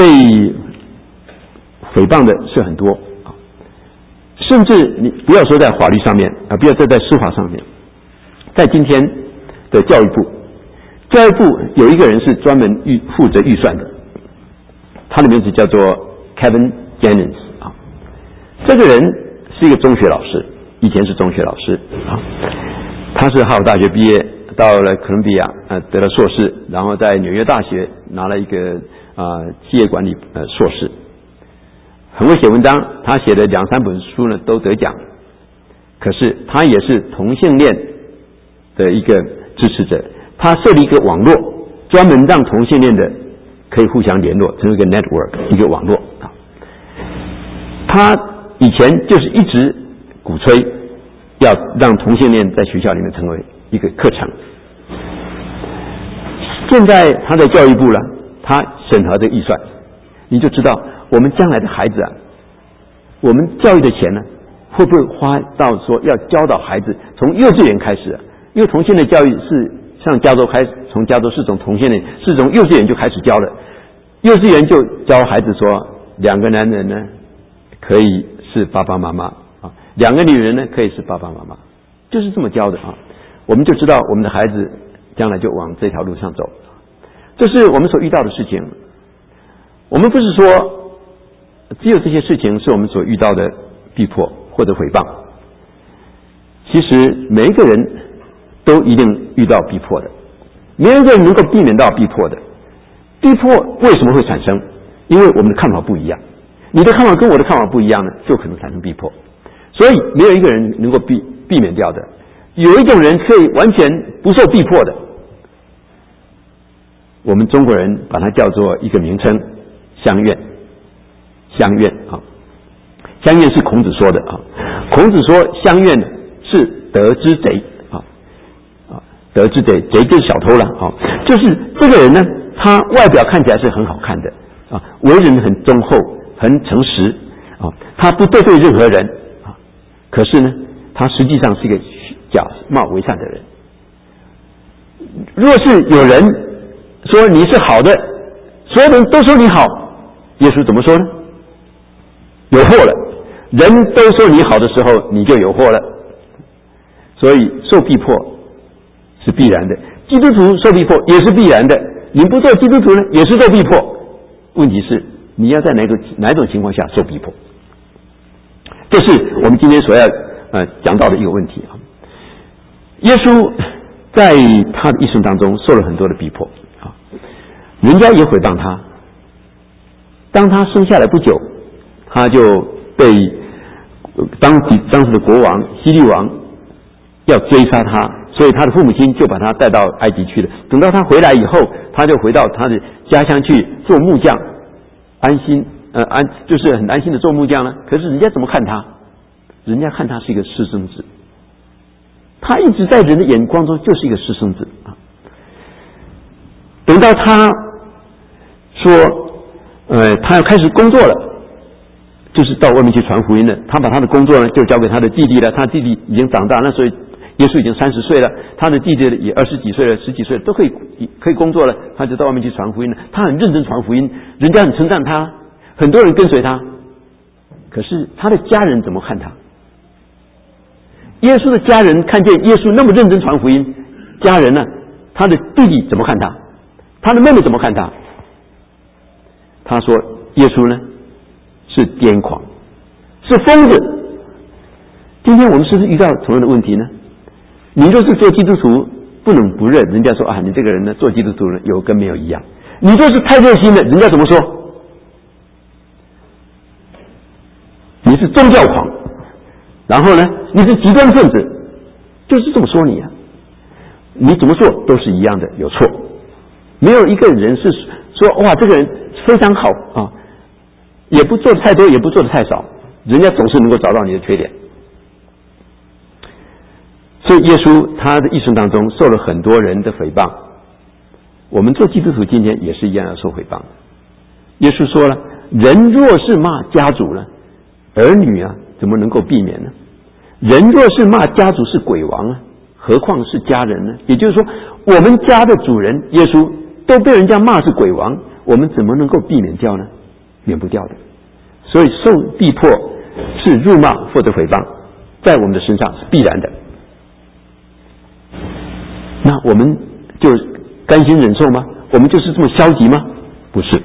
诽谤的是很多甚至你不要说在法律上面不要说在司法上面，在今天的教育部有一个人是专门负责预算的，他的名字叫做 Kevin Jennings 这个人是一个中学老师，以前是中学老师他是哈佛大学毕业，到了哥伦比亚得了硕士，然后在纽约大学拿了一个企业管理硕士，很会写文章，他写的2-3本书呢都得奖。可是他也是同性恋的一个支持者，他设立一个网络，专门让同性恋的可以互相联络，成为一个 network 一个网络他以前就是一直鼓吹要让同性恋在学校里面成为一个课程。现在他在教育部了，他审核这个预算，你就知道我们将来的孩子我们教育的钱呢，会不会花到说要教导孩子从幼稚园开始因为同性恋教育是像加州从加州是从同性恋是从幼稚园就开始教了，幼稚园就教孩子说2个男人呢可以是爸爸妈妈2个女人呢可以是爸爸妈妈，就是这么教的我们就知道我们的孩子将来就往这条路上走。这是我们所遇到的事情。我们不是说只有这些事情是我们所遇到的逼迫或者诽谤，其实每一个人都一定遇到逼迫的，没有一个人能够避免到逼迫的。逼迫为什么会产生？因为我们的看法不一样，你的看法跟我的看法不一样呢，就可能产生逼迫。所以没有一个人能够避免掉的。有一种人可以完全不受逼迫的，我们中国人把它叫做一个名称，乡愿。乡愿乡愿是孔子说的孔子说乡愿是德之贼德之贼，贼就是小偷了就是这个人呢，他外表看起来是很好看的为人很忠厚，很诚实他不得罪任何人可是呢，他实际上是一个假冒为善的人。若是有人说你是好的，所有人都说你好，耶稣怎么说呢？有祸了，人都说你好的时候，你就有祸了。所以受逼迫是必然的，基督徒受逼迫也是必然的，你不做基督徒呢，也是受逼迫。问题是你要在哪种情况下受逼迫？这是我们今天所要讲到的一个问题耶稣在他的一生当中受了很多的逼迫人家也诽谤他， 当他生下来不久，他就被当时的国王希律王要追杀他，所以他的父母亲就把他带到埃及去了。等到他回来以后，他就回到他的家乡去做木匠，就是很安心的做木匠了。可是人家怎么看他？人家看他是一个私生子，他一直在人的眼光中就是一个私生子啊。等到他说，他要开始工作了，就是到外面去传福音了。他把他的工作呢就交给他的弟弟了，他弟弟已经长大，那时候耶稣已经30岁了，他的弟弟也20几岁了、10几岁了，都可以工作了，他就到外面去传福音了。他很认真传福音，人家很称赞他，很多人跟随他。可是他的家人怎么看他？耶稣的家人看见耶稣那么认真传福音，家人呢，他的弟弟怎么看他？他的妹妹怎么看他？他说耶稣呢是癫狂，是疯子。今天我们是不是遇到同样的问题呢？你若是做基督徒，不能不认，人家说啊，你这个人呢做基督徒呢有跟没有一样。你若是太热心了，人家怎么说？你是宗教狂，然后呢你是极端分子，就是这么说你啊。你怎么做都是一样的，有错。没有一个人是说哇这个人非常好啊，也不做的太多，也不做的太少，人家总是能够找到你的缺点。所以耶稣他的一生当中受了很多人的诽谤，我们做基督徒今天也是一样要受诽谤。耶稣说了，人若是骂家主呢，儿女啊怎么能够避免呢？人若是骂家主是鬼王啊，何况是家人呢？也就是说，我们家的主人耶稣都被人家骂是鬼王，我们怎么能够避免掉呢？免不掉的。所以受逼迫是辱骂或者诽谤，在我们的身上是必然的。那我们就甘心忍受吗？我们就是这么消极吗？不是。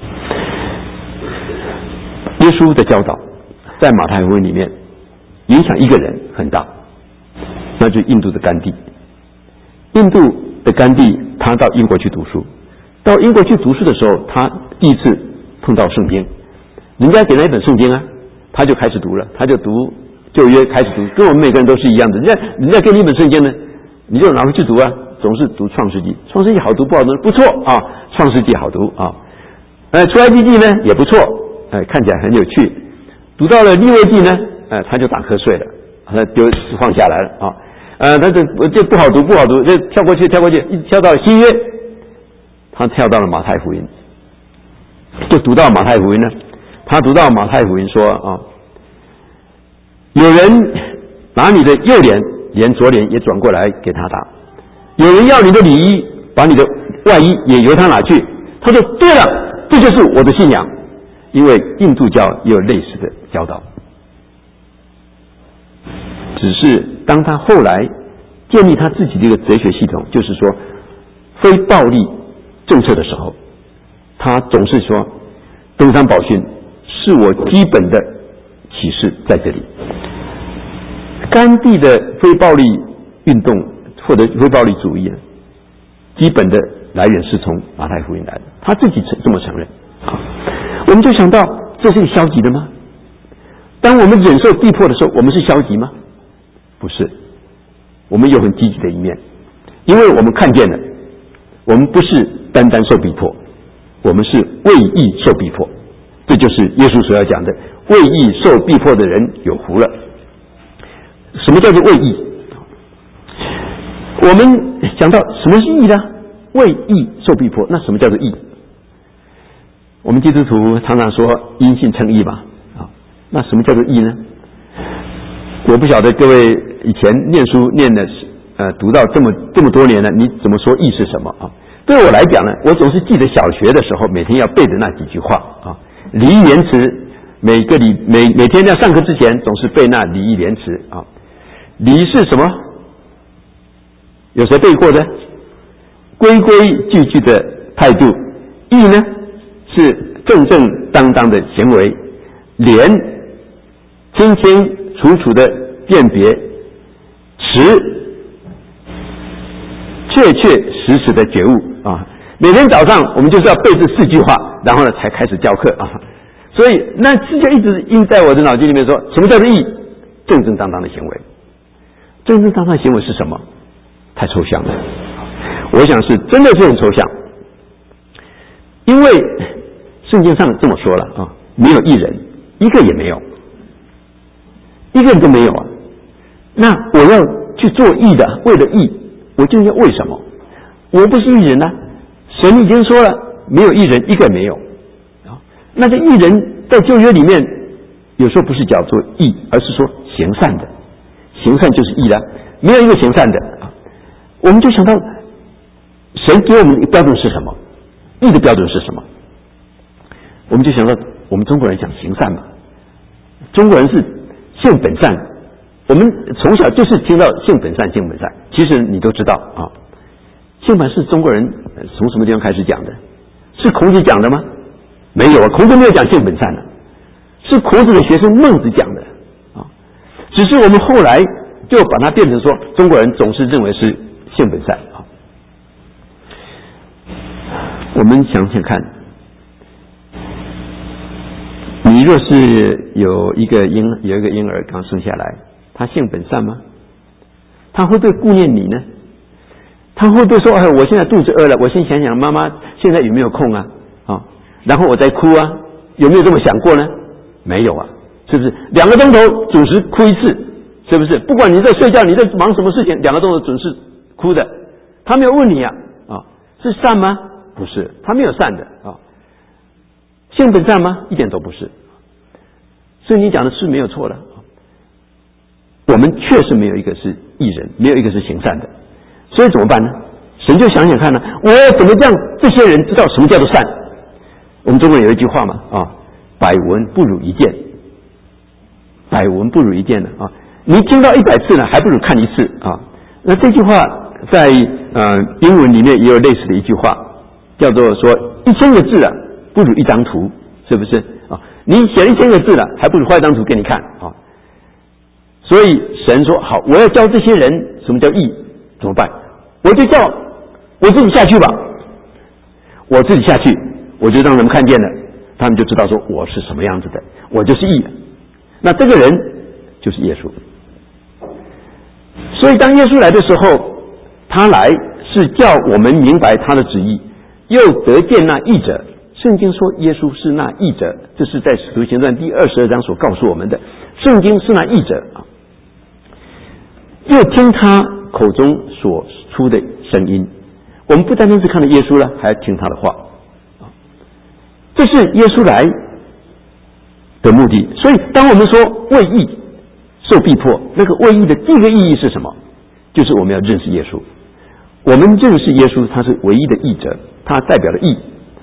耶稣的教导在马太福音里面影响一个人很大，那就是印度的甘地。印度的甘地他到英国去读书，到英国去读书的时候，他第一次碰到圣经，人家给他一本圣经啊，他就开始读了，他就读旧约开始读，跟我们每个人都是一样的。人家给你一本圣经呢，你就拿回去读啊，总是读创世纪。创世纪好读不好读？不错啊，创世纪好读啊。出埃及记呢也不错，看起来很有趣。读到了利未记呢，他就打瞌睡了，他就放下来了啊。他这不好读，就跳过去，一跳到新约，他跳到了马太福音，就读到马太福音呢。他读到马太福音说啊，有人拿你的右脸，连左脸也转过来给他打；有人要你的里衣，把你的外衣也由他拿去。他说：“对了，这就是我的信仰。”因为印度教也有类似的教导。只是当他后来建立他自己的一个哲学系统，就是说非暴力政策的时候，他总是说登山宝训是我基本的启示在这里。甘地的非暴力运动或者非暴力主义基本的来源是从马太福音来的，他自己这么承认。我们就想到这是消极的吗？当我们忍受逼迫的时候，我们是消极吗？不是，我们有很积极的一面，因为我们看见了，我们不是单单受逼迫，我们是为义受逼迫。这就是耶稣所要讲的，为义受逼迫的人有福了。什么叫做为义？我们讲到什么是义呢？为义受逼迫，那什么叫做义？我们基督徒常常说因信称义嘛，那什么叫做义呢？我不晓得各位以前念书念的读到这么多年了，你怎么说义是什么啊？对我来讲呢，我总是记得小学的时候每天要背的那几句话啊，礼义廉耻，每天要上课之前总是背那礼义廉耻啊。礼是什么？有谁背过的？规规矩矩的态度。义呢是正正当当的行为，廉清清楚楚的辨别，耻确确实实的觉悟啊。 每天早上我们就是要背这4句话，然后呢才开始教课啊。所以那这就一直印在我的脑筋里面说，什么叫做义？正正当当的行为。正正当当的行为是什么？太抽象了，我想是真的是很抽象。因为圣经上这么说了啊，没有义人，一个也没有，一个人都没有啊。那我要去做义的，为了义，我就要为什么？我不是义人啊，神已经说了，没有义人，一个也没有啊。那这义人在旧约里面，有时候不是叫做义，而是说行善的，行善就是义了，没有一个行善的啊。我们就想到，神给我们的标准是什么？义的标准是什么？我们就想到我们中国人讲行善嘛，中国人是性本善，我们从小就是听到性本善，性本善。其实你都知道啊，性本是中国人从什么地方开始讲的？是孔子讲的吗？没有啊，孔子没有讲性本善的，是孔子的学生孟子讲的啊。只是我们后来就把它变成说，中国人总是认为是性本善啊。我们想想看，你若是有一个婴儿刚生下来，他性本善吗？他会不会顾念你呢？他会不会说，我现在肚子饿了，我先想想妈妈现在有没有空啊？然后我再哭啊？有没有这么想过呢？没有啊，是不是？2个钟头准时哭一次，是不是？不管你在睡觉，你在忙什么事情，2个钟头准时哭的，他没有问你啊，是善吗？不是，他没有善的啊。性本善吗？一点都不是。所以你讲的是没有错的。我们确实没有一个是义人，没有一个是行善的。所以怎么办呢？神就想想看呢，我要怎么让这些人知道什么叫做善？我们中国有一句话嘛，百闻不如一见，百闻不如一见的啊。你听到100次呢，还不如看1次啊。那这句话在英文里面也有类似的一句话，叫做说1000个字啊，不如一张图，是不是啊？你写1000个字了，还不如画一张图给你看啊。所以神说好，我要教这些人什么叫义，怎么办？我就叫我自己下去吧，我自己下去，我就让人们看见了，他们就知道说我是什么样子的，我就是义。那这个人就是耶稣。所以当耶稣来的时候，他来是叫我们明白他的旨意，又得见那义者。圣经说耶稣是那义者，这是在使徒行传第22章所告诉我们的。圣经是那义者啊，又听他口中所出的声音。我们不单单是看到耶稣了，还要听他的话。这是耶稣来的目的。所以当我们说为义受逼迫，那个为义的第一个意义是什么？就是我们要认识耶稣。我们认识耶稣，他是唯一的义者，他代表了义。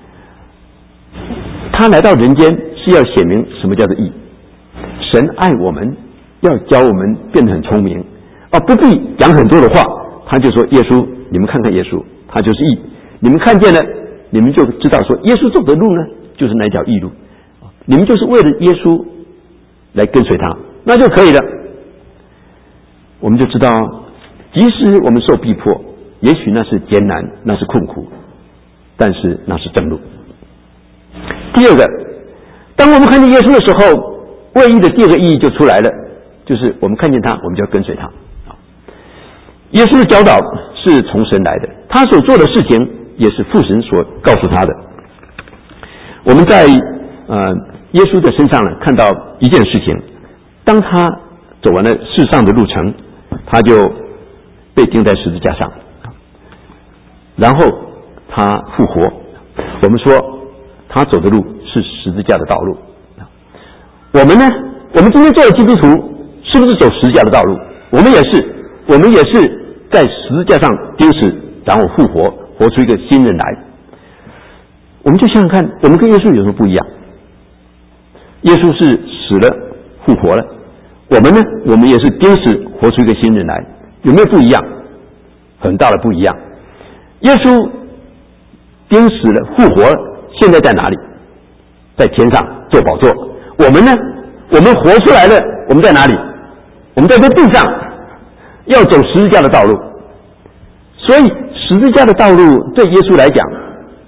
他来到人间是要显明什么叫做义。神爱我们，要教我们变得很聪明不必讲很多的话，他就说耶稣，你们看看耶稣，他就是义。你们看见了，你们就知道说耶稣走的路呢，就是那条义路。你们就是为了耶稣来跟随他，那就可以了。我们就知道，即使我们受逼迫，也许那是艰难，那是困苦，但是那是正路。第二个，当我们看见耶稣的时候，为义的第二个意义就出来了，就是我们看见他，我们就要跟随他。耶稣的教导是从神来的，他所做的事情也是父神所告诉他的。我们在耶稣的身上呢，看到一件事情，当他走完了世上的路程，他就被钉在十字架上，然后他复活。我们说他走的路是十字架的道路。我们呢，我们今天做的基督徒是不是走十字架的道路？我们也是在十字架上钉死，然后复活，活出一个新人来。我们就想想看，我们跟耶稣有什么不一样？耶稣是死了复活了，我们呢，我们也是钉死活出一个新人来，有没有不一样？很大的不一样。耶稣钉死了复活了，现在在哪里？在天上坐宝座。我们呢，我们活出来了，我们在哪里？我们在这地上要走十字架的道路。所以十字架的道路对耶稣来讲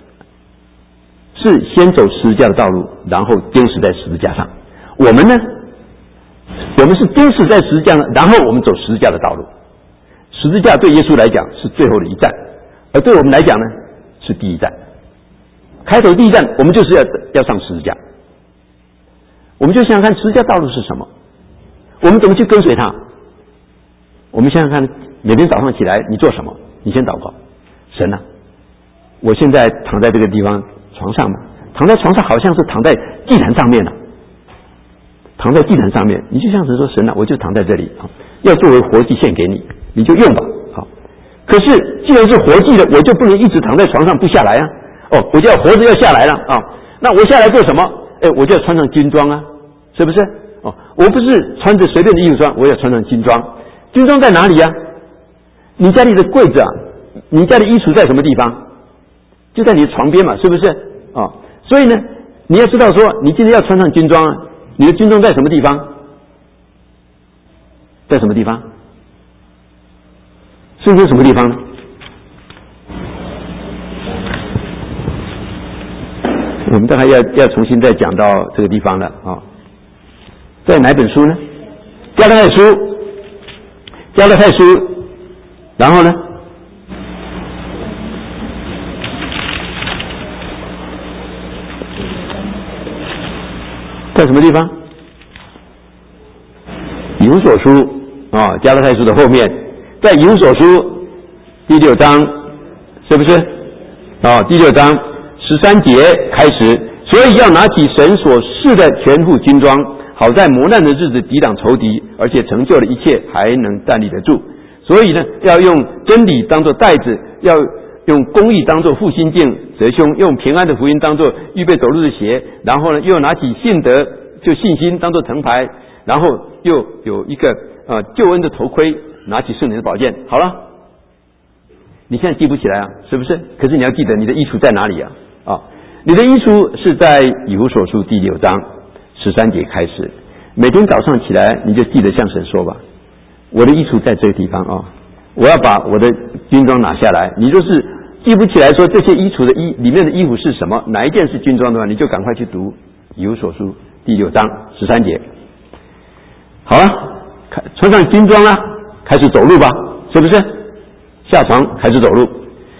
是先走十字架的道路，然后钉死在十字架上。我们呢，我们是钉死在十字架上，然后我们走十字架的道路。十字架对耶稣来讲是最后的一站，而对我们来讲呢，是第一站。开头第一站，我们就是要上十字架。我们就想想看，十字架道路是什么？我们怎么去跟随他？我们想想看，每天早上起来你做什么？你先祷告，神啊，我现在躺在这个地方床上嘛，躺在床上好像是躺在祭坛上面了，躺在祭坛上面，你就像是说，神啊，我就躺在这里啊，要作为活祭献给你，你就用吧。好，可是既然是活祭的，我就不能一直躺在床上不下来啊。哦，我就要活着要下来了啊。那我下来做什么？我就要穿上军装啊，是不是？哦，我不是穿着随便的衣服穿，我要穿上军装。军装在哪里啊？你家里的柜子啊，你家的衣橱在什么地方？就在你的床边嘛，是不是？哦，所以呢，你要知道说，你今天要穿上军装啊，你的军装在什么地方？在什么地方？圣经什么地方呢？我们大概要重新再讲到这个地方了啊。在哪本书呢？加拉太书，加拉太书，然后呢？在什么地方？以弗所书啊，加拉太书的后面，在以弗所书第6章，是不是？啊，第6章13节开始，所以要拿起神所赐的全副军装，好在磨难的日子抵挡仇敌，而且成就了一切，还能站立得住。所以呢，要用真理当作带子，要用公义当作护心镜折胸，用平安的福音当作预备走路的鞋，然后呢，又拿起信德就信心当作藤牌，然后又有一个救恩的头盔，拿起圣灵的宝剑。好了，你现在记不起来啊，是不是？可是你要记得你的衣橱在哪里啊？你的衣橱是在以弗所书第6章13节开始。每天早上起来，你就记得向神说吧，我的衣橱在这个地方啊，我要把我的军装拿下来。你就是记不起来说这些衣橱的里面的衣服是什么，哪一件是军装的话，你就赶快去读以弗所书第6章13节。好了，穿上军装啦，开始走路吧，是不是？下床开始走路。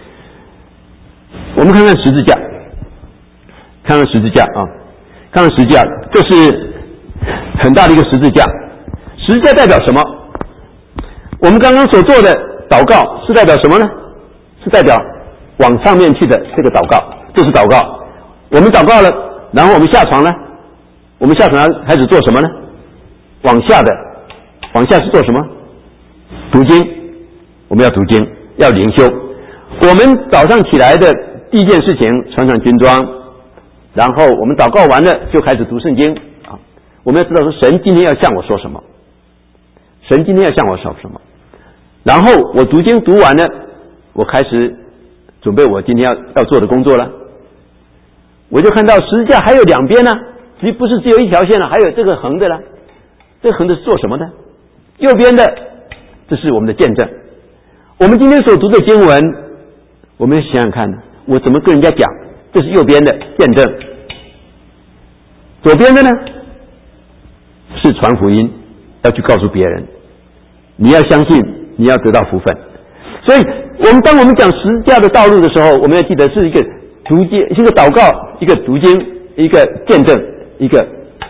我们看看十字架，看看十字架啊，看看十字架，这是很大的一个十字架。十字架代表什么？我们刚刚所做的祷告是代表什么呢？是代表往上面去的这个祷告，这是祷告。我们祷告了，然后我们下床呢？我们下床开始做什么呢？往下是做什么？读经，我们要读经，要灵修。我们早上起来的第一件事情，穿上军装，然后我们祷告完了就开始读圣经啊。我们要知道说，神今天要向我说什么？神今天要向我说什么？然后我读经读完了，我开始准备我今天要做的工作了。我就看到十字架还有两边呢，不是只有一条线了，还有这个横的了。这个横的是做什么的？右边的，这是我们的见证。我们今天所读的经文，我们想想看，我怎么跟人家讲？这是右边的见证。左边的呢，是传福音，要去告诉别人。你要相信，你要得到福分。所以，当我们讲十字架的道路的时候，我们要记得是一个读经，一个祷告，一个读经，一个见证，一个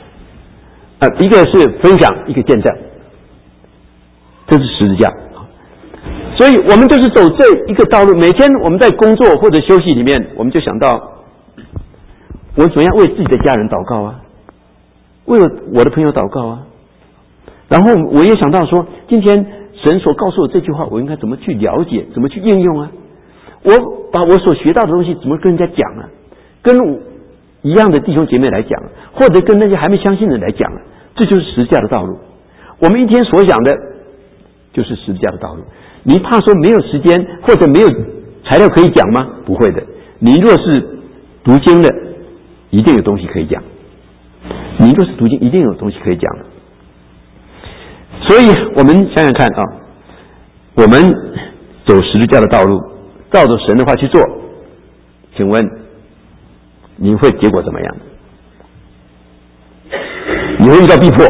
是分享，一个见证。这是十字架。所以我们就是走这一个道路。每天我们在工作或者休息里面，我们就想到，我怎么样为自己的家人祷告啊，为了我的朋友祷告啊。然后我也想到说，今天神所告诉我这句话，我应该怎么去了解，怎么去应用啊？我把我所学到的东西怎么跟人家讲啊？跟一样的弟兄姐妹来讲，或者跟那些还没相信的人来讲，这就是十字架的道路。我们一天所想的，就是十字架的道路。你怕说没有时间或者没有材料可以讲吗？不会的。你若是读经的，一定有东西可以讲。你若是读经，一定有东西可以讲的。所以我们想想看啊，我们走十字架的道路，照着神的话去做，请问你会结果怎么样？你会遇到逼迫，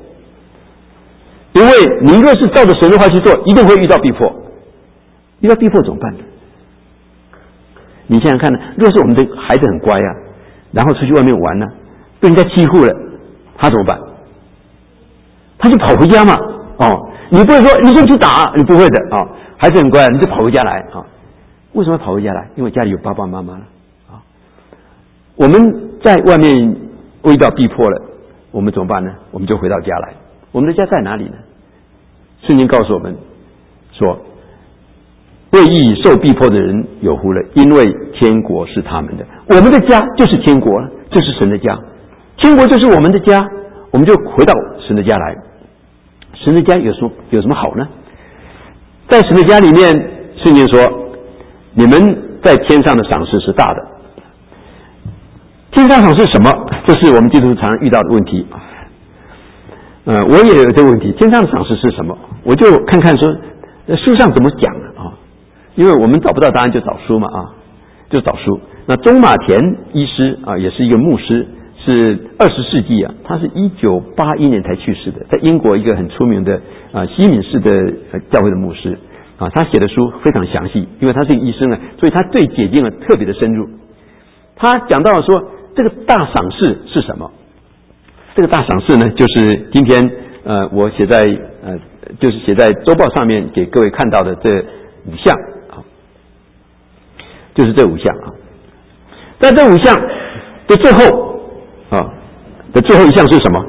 因为你若是照着神的话去做，一定会遇到逼迫。遇到逼迫怎么办？你想想看呢，若是我们的孩子很乖啊，然后出去外面玩呢，被人家欺负了，他怎么办？他就跑回家嘛。你不会说你就去打，你不会的啊。孩子很乖，你就跑回家来啊。为什么要跑回家来？因为家里有爸爸妈妈了啊。我们在外面遇到逼迫了，我们怎么办呢？我们就回到家来。我们的家在哪里呢？圣经告诉我们说，为义受逼迫的人有福了，因为天国是他们的。我们的家就是天国了，就是神的家，天国就是我们的家，我们就回到神的家来。神的家有什么好呢？在神的家里面，圣经说，你们在天上的赏赐是大的。天上赏赐什么？这是我们基督徒常遇到的问题。我也有这个问题，天上的赏赐是什么？我就看看说书上怎么讲啊，因为我们找不到答案就找书嘛啊，就找书。那中马田医师啊，也是一个牧师，是20世纪啊，他是1981年才去世的，在英国一个很出名的西敏寺的教会的牧师啊，他写的书非常详细，因为他是一个医生啊，所以他对解经啊特别的深入。他讲到了说，这个大赏赐是什么？这个大赏赐呢，就是今天我写在就是写在周报上面给各位看到的这5项啊，就是这5项啊。在这5项的最后的最后一项是什么？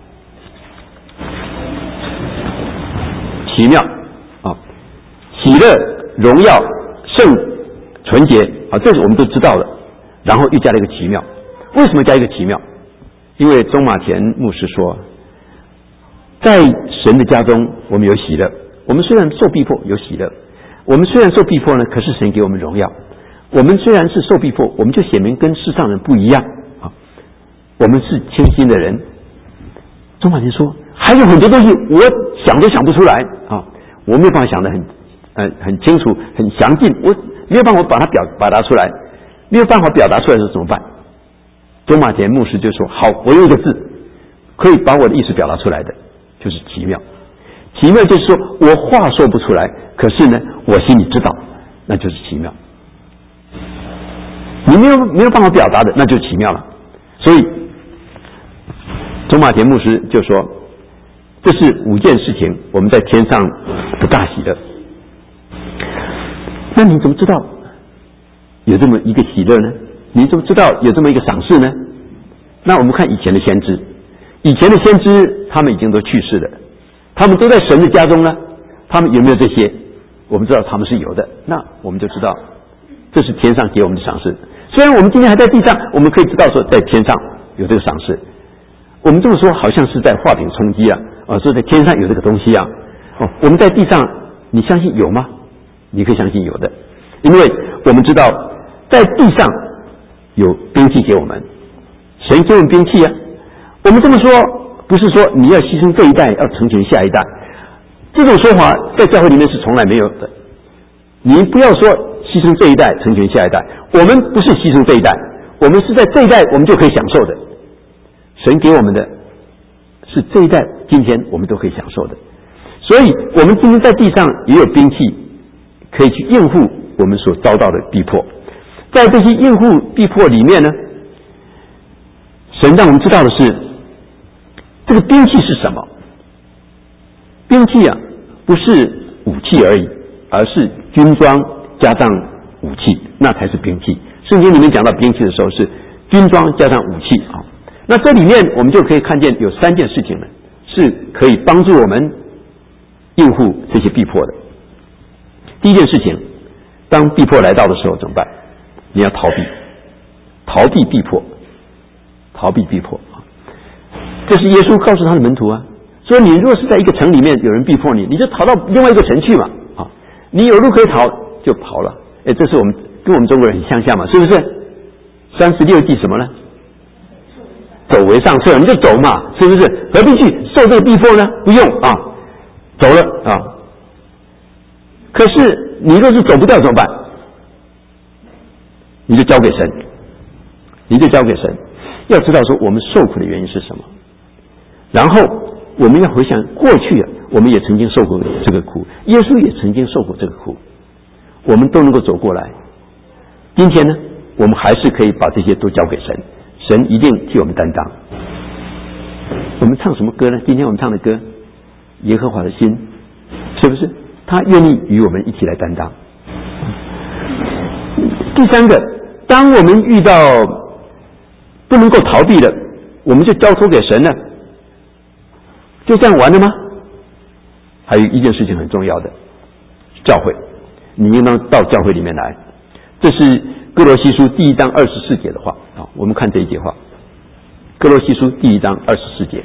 奇妙啊，喜乐、荣耀、圣、纯洁啊，这是我们都知道的。然后又加了一个奇妙，为什么加一个奇妙？因为中马田牧师说，在神的家中我们有喜乐，我们虽然受逼迫有喜乐，我们虽然受逼迫呢，可是神给我们荣耀。我们虽然是受逼迫，我们就显明跟世上人不一样啊，我们是清心的人。中马田说，还有很多东西我想都想不出来啊，我没有办法想得很清楚很详尽，我没有办法把它表达出来，没有办法表达出来的时候怎么办？中马田牧师就说，好，我有一个字可以把我的意思表达出来的，就是奇妙。奇妙就是说我话说不出来，可是呢我心里知道，那就是奇妙。你没有办法表达的，那就是奇妙了。所以中马田牧师就说，这是5件事情我们在天上的大喜乐。那你怎么知道有这么一个喜乐呢？你怎么知道有这么一个赏赐呢？那我们看以前的先知，以前的先知他们已经都去世了，他们都在神的家中呢，他们有没有这些？我们知道他们是有的，那我们就知道这是天上给我们的赏赐。虽然我们今天还在地上，我们可以知道说在天上有这个赏赐。我们这么说好像是在画饼充饥啊，说在天上有这个东西啊。我们在地上，你相信有吗？你可以相信有的，因为我们知道在地上有兵器给我们，神给我们兵器啊。我们这么说不是说你要牺牲这一代要成全下一代，这种说法在教会里面是从来没有的。你不要说牺牲这一代成全下一代，我们不是牺牲这一代，我们是在这一代我们就可以享受的。神给我们的是这一代今天我们都可以享受的，所以我们今天在地上也有兵器可以去应付我们所遭到的逼迫。在这些应付逼迫里面呢，神让我们知道的是这个兵器是什么。兵器啊不是武器而已，而是军装加上武器，那才是兵器。圣经里面讲到兵器的时候是军装加上武器啊。那这里面我们就可以看见有3件事情呢，是可以帮助我们应付这些逼迫的。第一件事情，当逼迫来到的时候怎么办？你要逃避逼迫，逃避逼迫啊！这是耶稣告诉他的门徒啊，说你若是在一个城里面有人逼迫你，你就逃到另外一个城去嘛啊！你有路可以逃就跑了。这是跟我们中国人很相像嘛，是不是？36计什么呢？走为上策，你就走嘛，是不是？何必去受这个逼迫呢？不用啊，走了啊。可是你若是走不掉怎么办？你就交给神， 你就交给神。要知道说我们受苦的原因是什么，然后我们要回想过去我们也曾经受过这个苦，耶稣也曾经受过这个苦，我们都能够走过来。今天呢，我们还是可以把这些都交给神，神一定替我们担当。我们唱什么歌呢？今天我们唱的歌，耶和华的心，是不是？他愿意与我们一起来担当。第三个，当我们遇到不能够逃避的，我们就交托给神了，就这样完了吗？还有一件事情很重要的，教会，你应当到教会里面来。这是哥罗西书第1章24节的话。我们看这一节话，哥罗西书第1章24节。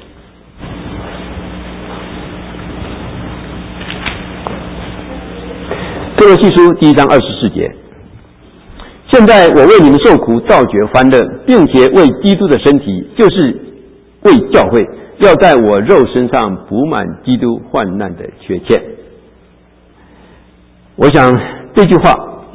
哥罗西书第1章24节。现在我为你们受苦，造觉欢乐，并且为基督的身体，就是为教会，要在我肉身上补满基督患难的缺欠。我想这句话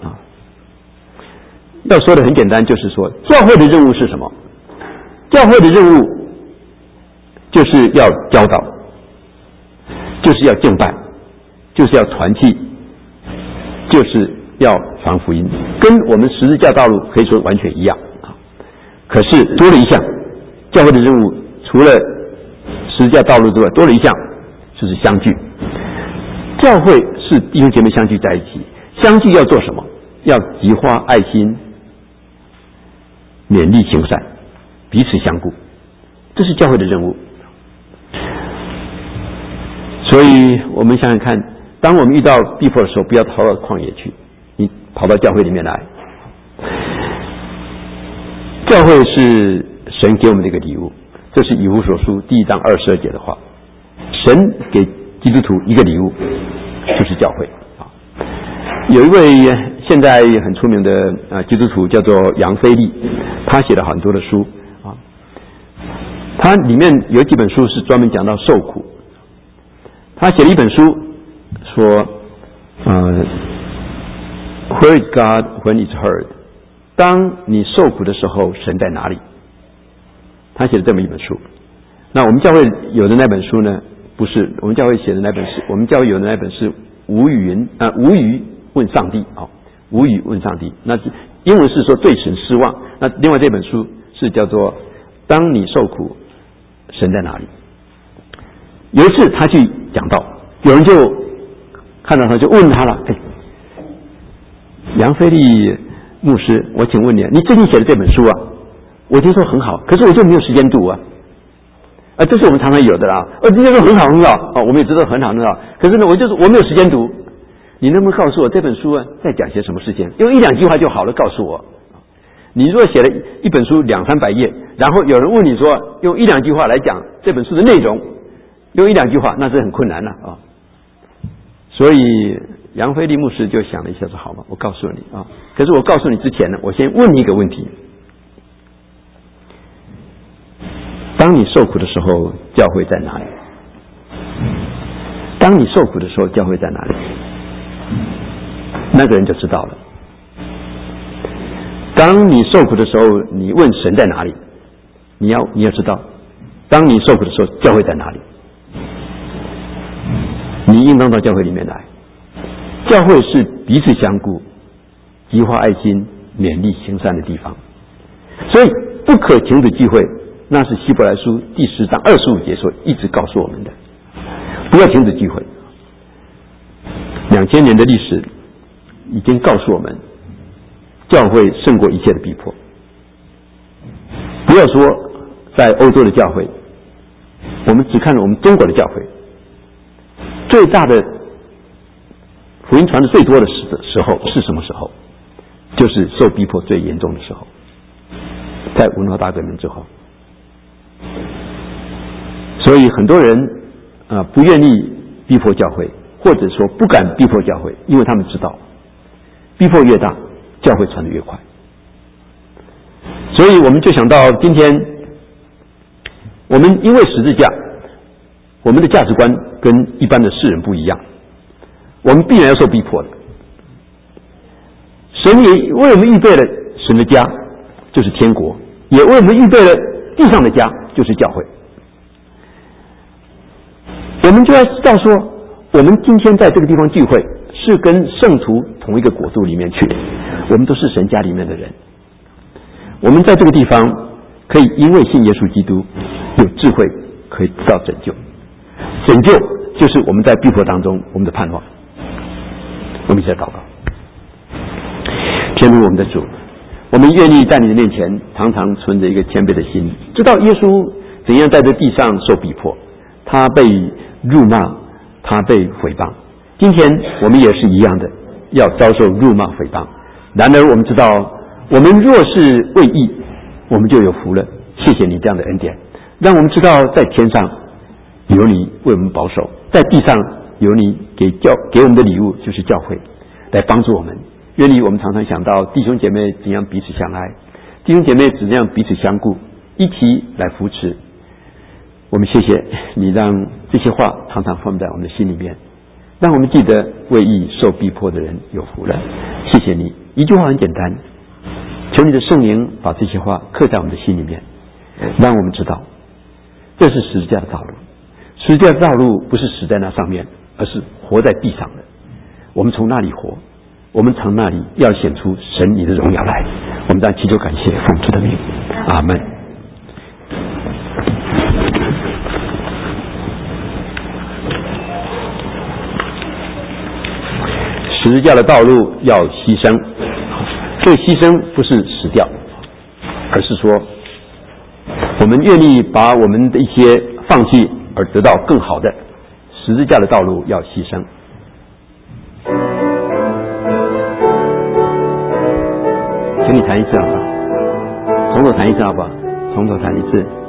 要说的很简单，就是说教会的任务是什么？教会的任务就是要教导，就是要敬拜，就是要团契，就是要传福音，跟我们十字架道路可以说完全一样。可是多了一项，教会的任务除了十字架道路之外，多了一项，就是相聚。教会是弟兄姐妹相聚在一起，相聚要做什么？要激发爱心，勉励行善，彼此相顾，这是教会的任务。所以我们想想看，当我们遇到逼迫的时候，不要逃到旷野去，你跑到教会里面来。教会是神给我们的一个礼物，这是以弗所书第1章22节的话。神给基督徒一个礼物，就是教会。有一位现在很出名的基督徒叫做杨腓力，他写了很多的书啊，他里面有几本书是专门讲到受苦。他写了一本书说Where is God when it's hard？ 当你受苦的时候，神在哪里？他写了这么一本书。那我们教会有的那本书呢，不是我们教会写的那本是，我们教会有的那本是无语问上帝啊，无语问上帝。那英文是说对神失望。那另外这本书是叫做当你受苦，神在哪里？有一次他去讲道，有人就看到他就问他了，杨腓力牧师，我请问你最近写的这本书啊，我听说很好，可是我就没有时间读啊。这是我们常常有的啦。这些都很好很好我们也知道很好很好，可是呢，我没有时间读。你能不能告诉我这本书在讲些什么事情？用1-2句话就好了，告诉我。你如果写了一本书200-300页，然后有人问你说用1-2句话来讲这本书的内容，用1-2句话那是很困难了所以杨腓力牧师就想了一下说，好吧，我告诉你可是我告诉你之前呢，我先问你一个问题：当你受苦的时候，教会在哪里？当你受苦的时候，教会在哪里？那个人就知道了。当你受苦的时候，你问神在哪里？你要知道，当你受苦的时候，教会在哪里？你应当到教会里面来。教会是彼此相顾、激发爱心、勉励行善的地方，所以不可停止聚会，那是希伯来书第10章25节所一直告诉我们的。不要停止聚会。2000年的历史已经告诉我们，教会胜过一切的逼迫。不要说在欧洲的教会，我们只看了我们中国的教会，最大的福音传的最多的时候是什么时候？就是受逼迫最严重的时候，在文化大革命之后。所以很多人不愿意逼迫教会，或者说不敢逼迫教会，因为他们知道逼迫越大，教会传得越快。所以我们就想到今天，我们因为十字架，我们的价值观跟一般的世人不一样，我们必然要受逼迫的。神也为我们预备了神的家，就是天国， 也为我们预备了地上的家，就是教会。我们就要知道说，我们今天在这个地方聚会，是跟圣徒同一个国度里面去，我们都是神家里面的人。我们在这个地方可以因为信耶稣基督有智慧，可以得到拯救。拯救就是我们在逼迫当中我们的盼望。我们一起来祷告。天父我们的主，我们愿意在你的面前常常存着一个谦卑的心，知道耶稣怎样在这地上受逼迫，他被辱骂，他被毁谤。今天我们也是一样的，要遭受辱骂毁谤。然而我们知道，我们若是为义，我们就有福了。谢谢你这样的恩典，让我们知道在天上有你为我们保守，在地上有你给我们的礼物，就是教会，来帮助我们。愿你我们常常想到弟兄姐妹怎样彼此相爱，弟兄姐妹怎样彼此相顾，一起来扶持。我们谢谢你，让这些话常常放在我们的心里面，让我们记得为义受逼迫的人有福了。谢谢你，一句话很简单，求你的圣灵把这些话刻在我们的心里面，让我们知道这是十字架的道路。十字架的道路不是死在那上面，而是活在地上的。我们从那里活，我们从那里要显出神你的荣耀来。我们当祈求感谢，奉主的名，阿们。十字架的道路要牺牲，这个牺牲不是死掉，而是说我们愿意把我们的一些放弃而得到更好的。十字架的道路要牺牲。请你弹一次好不好？从头弹一次好不好？从头弹一次。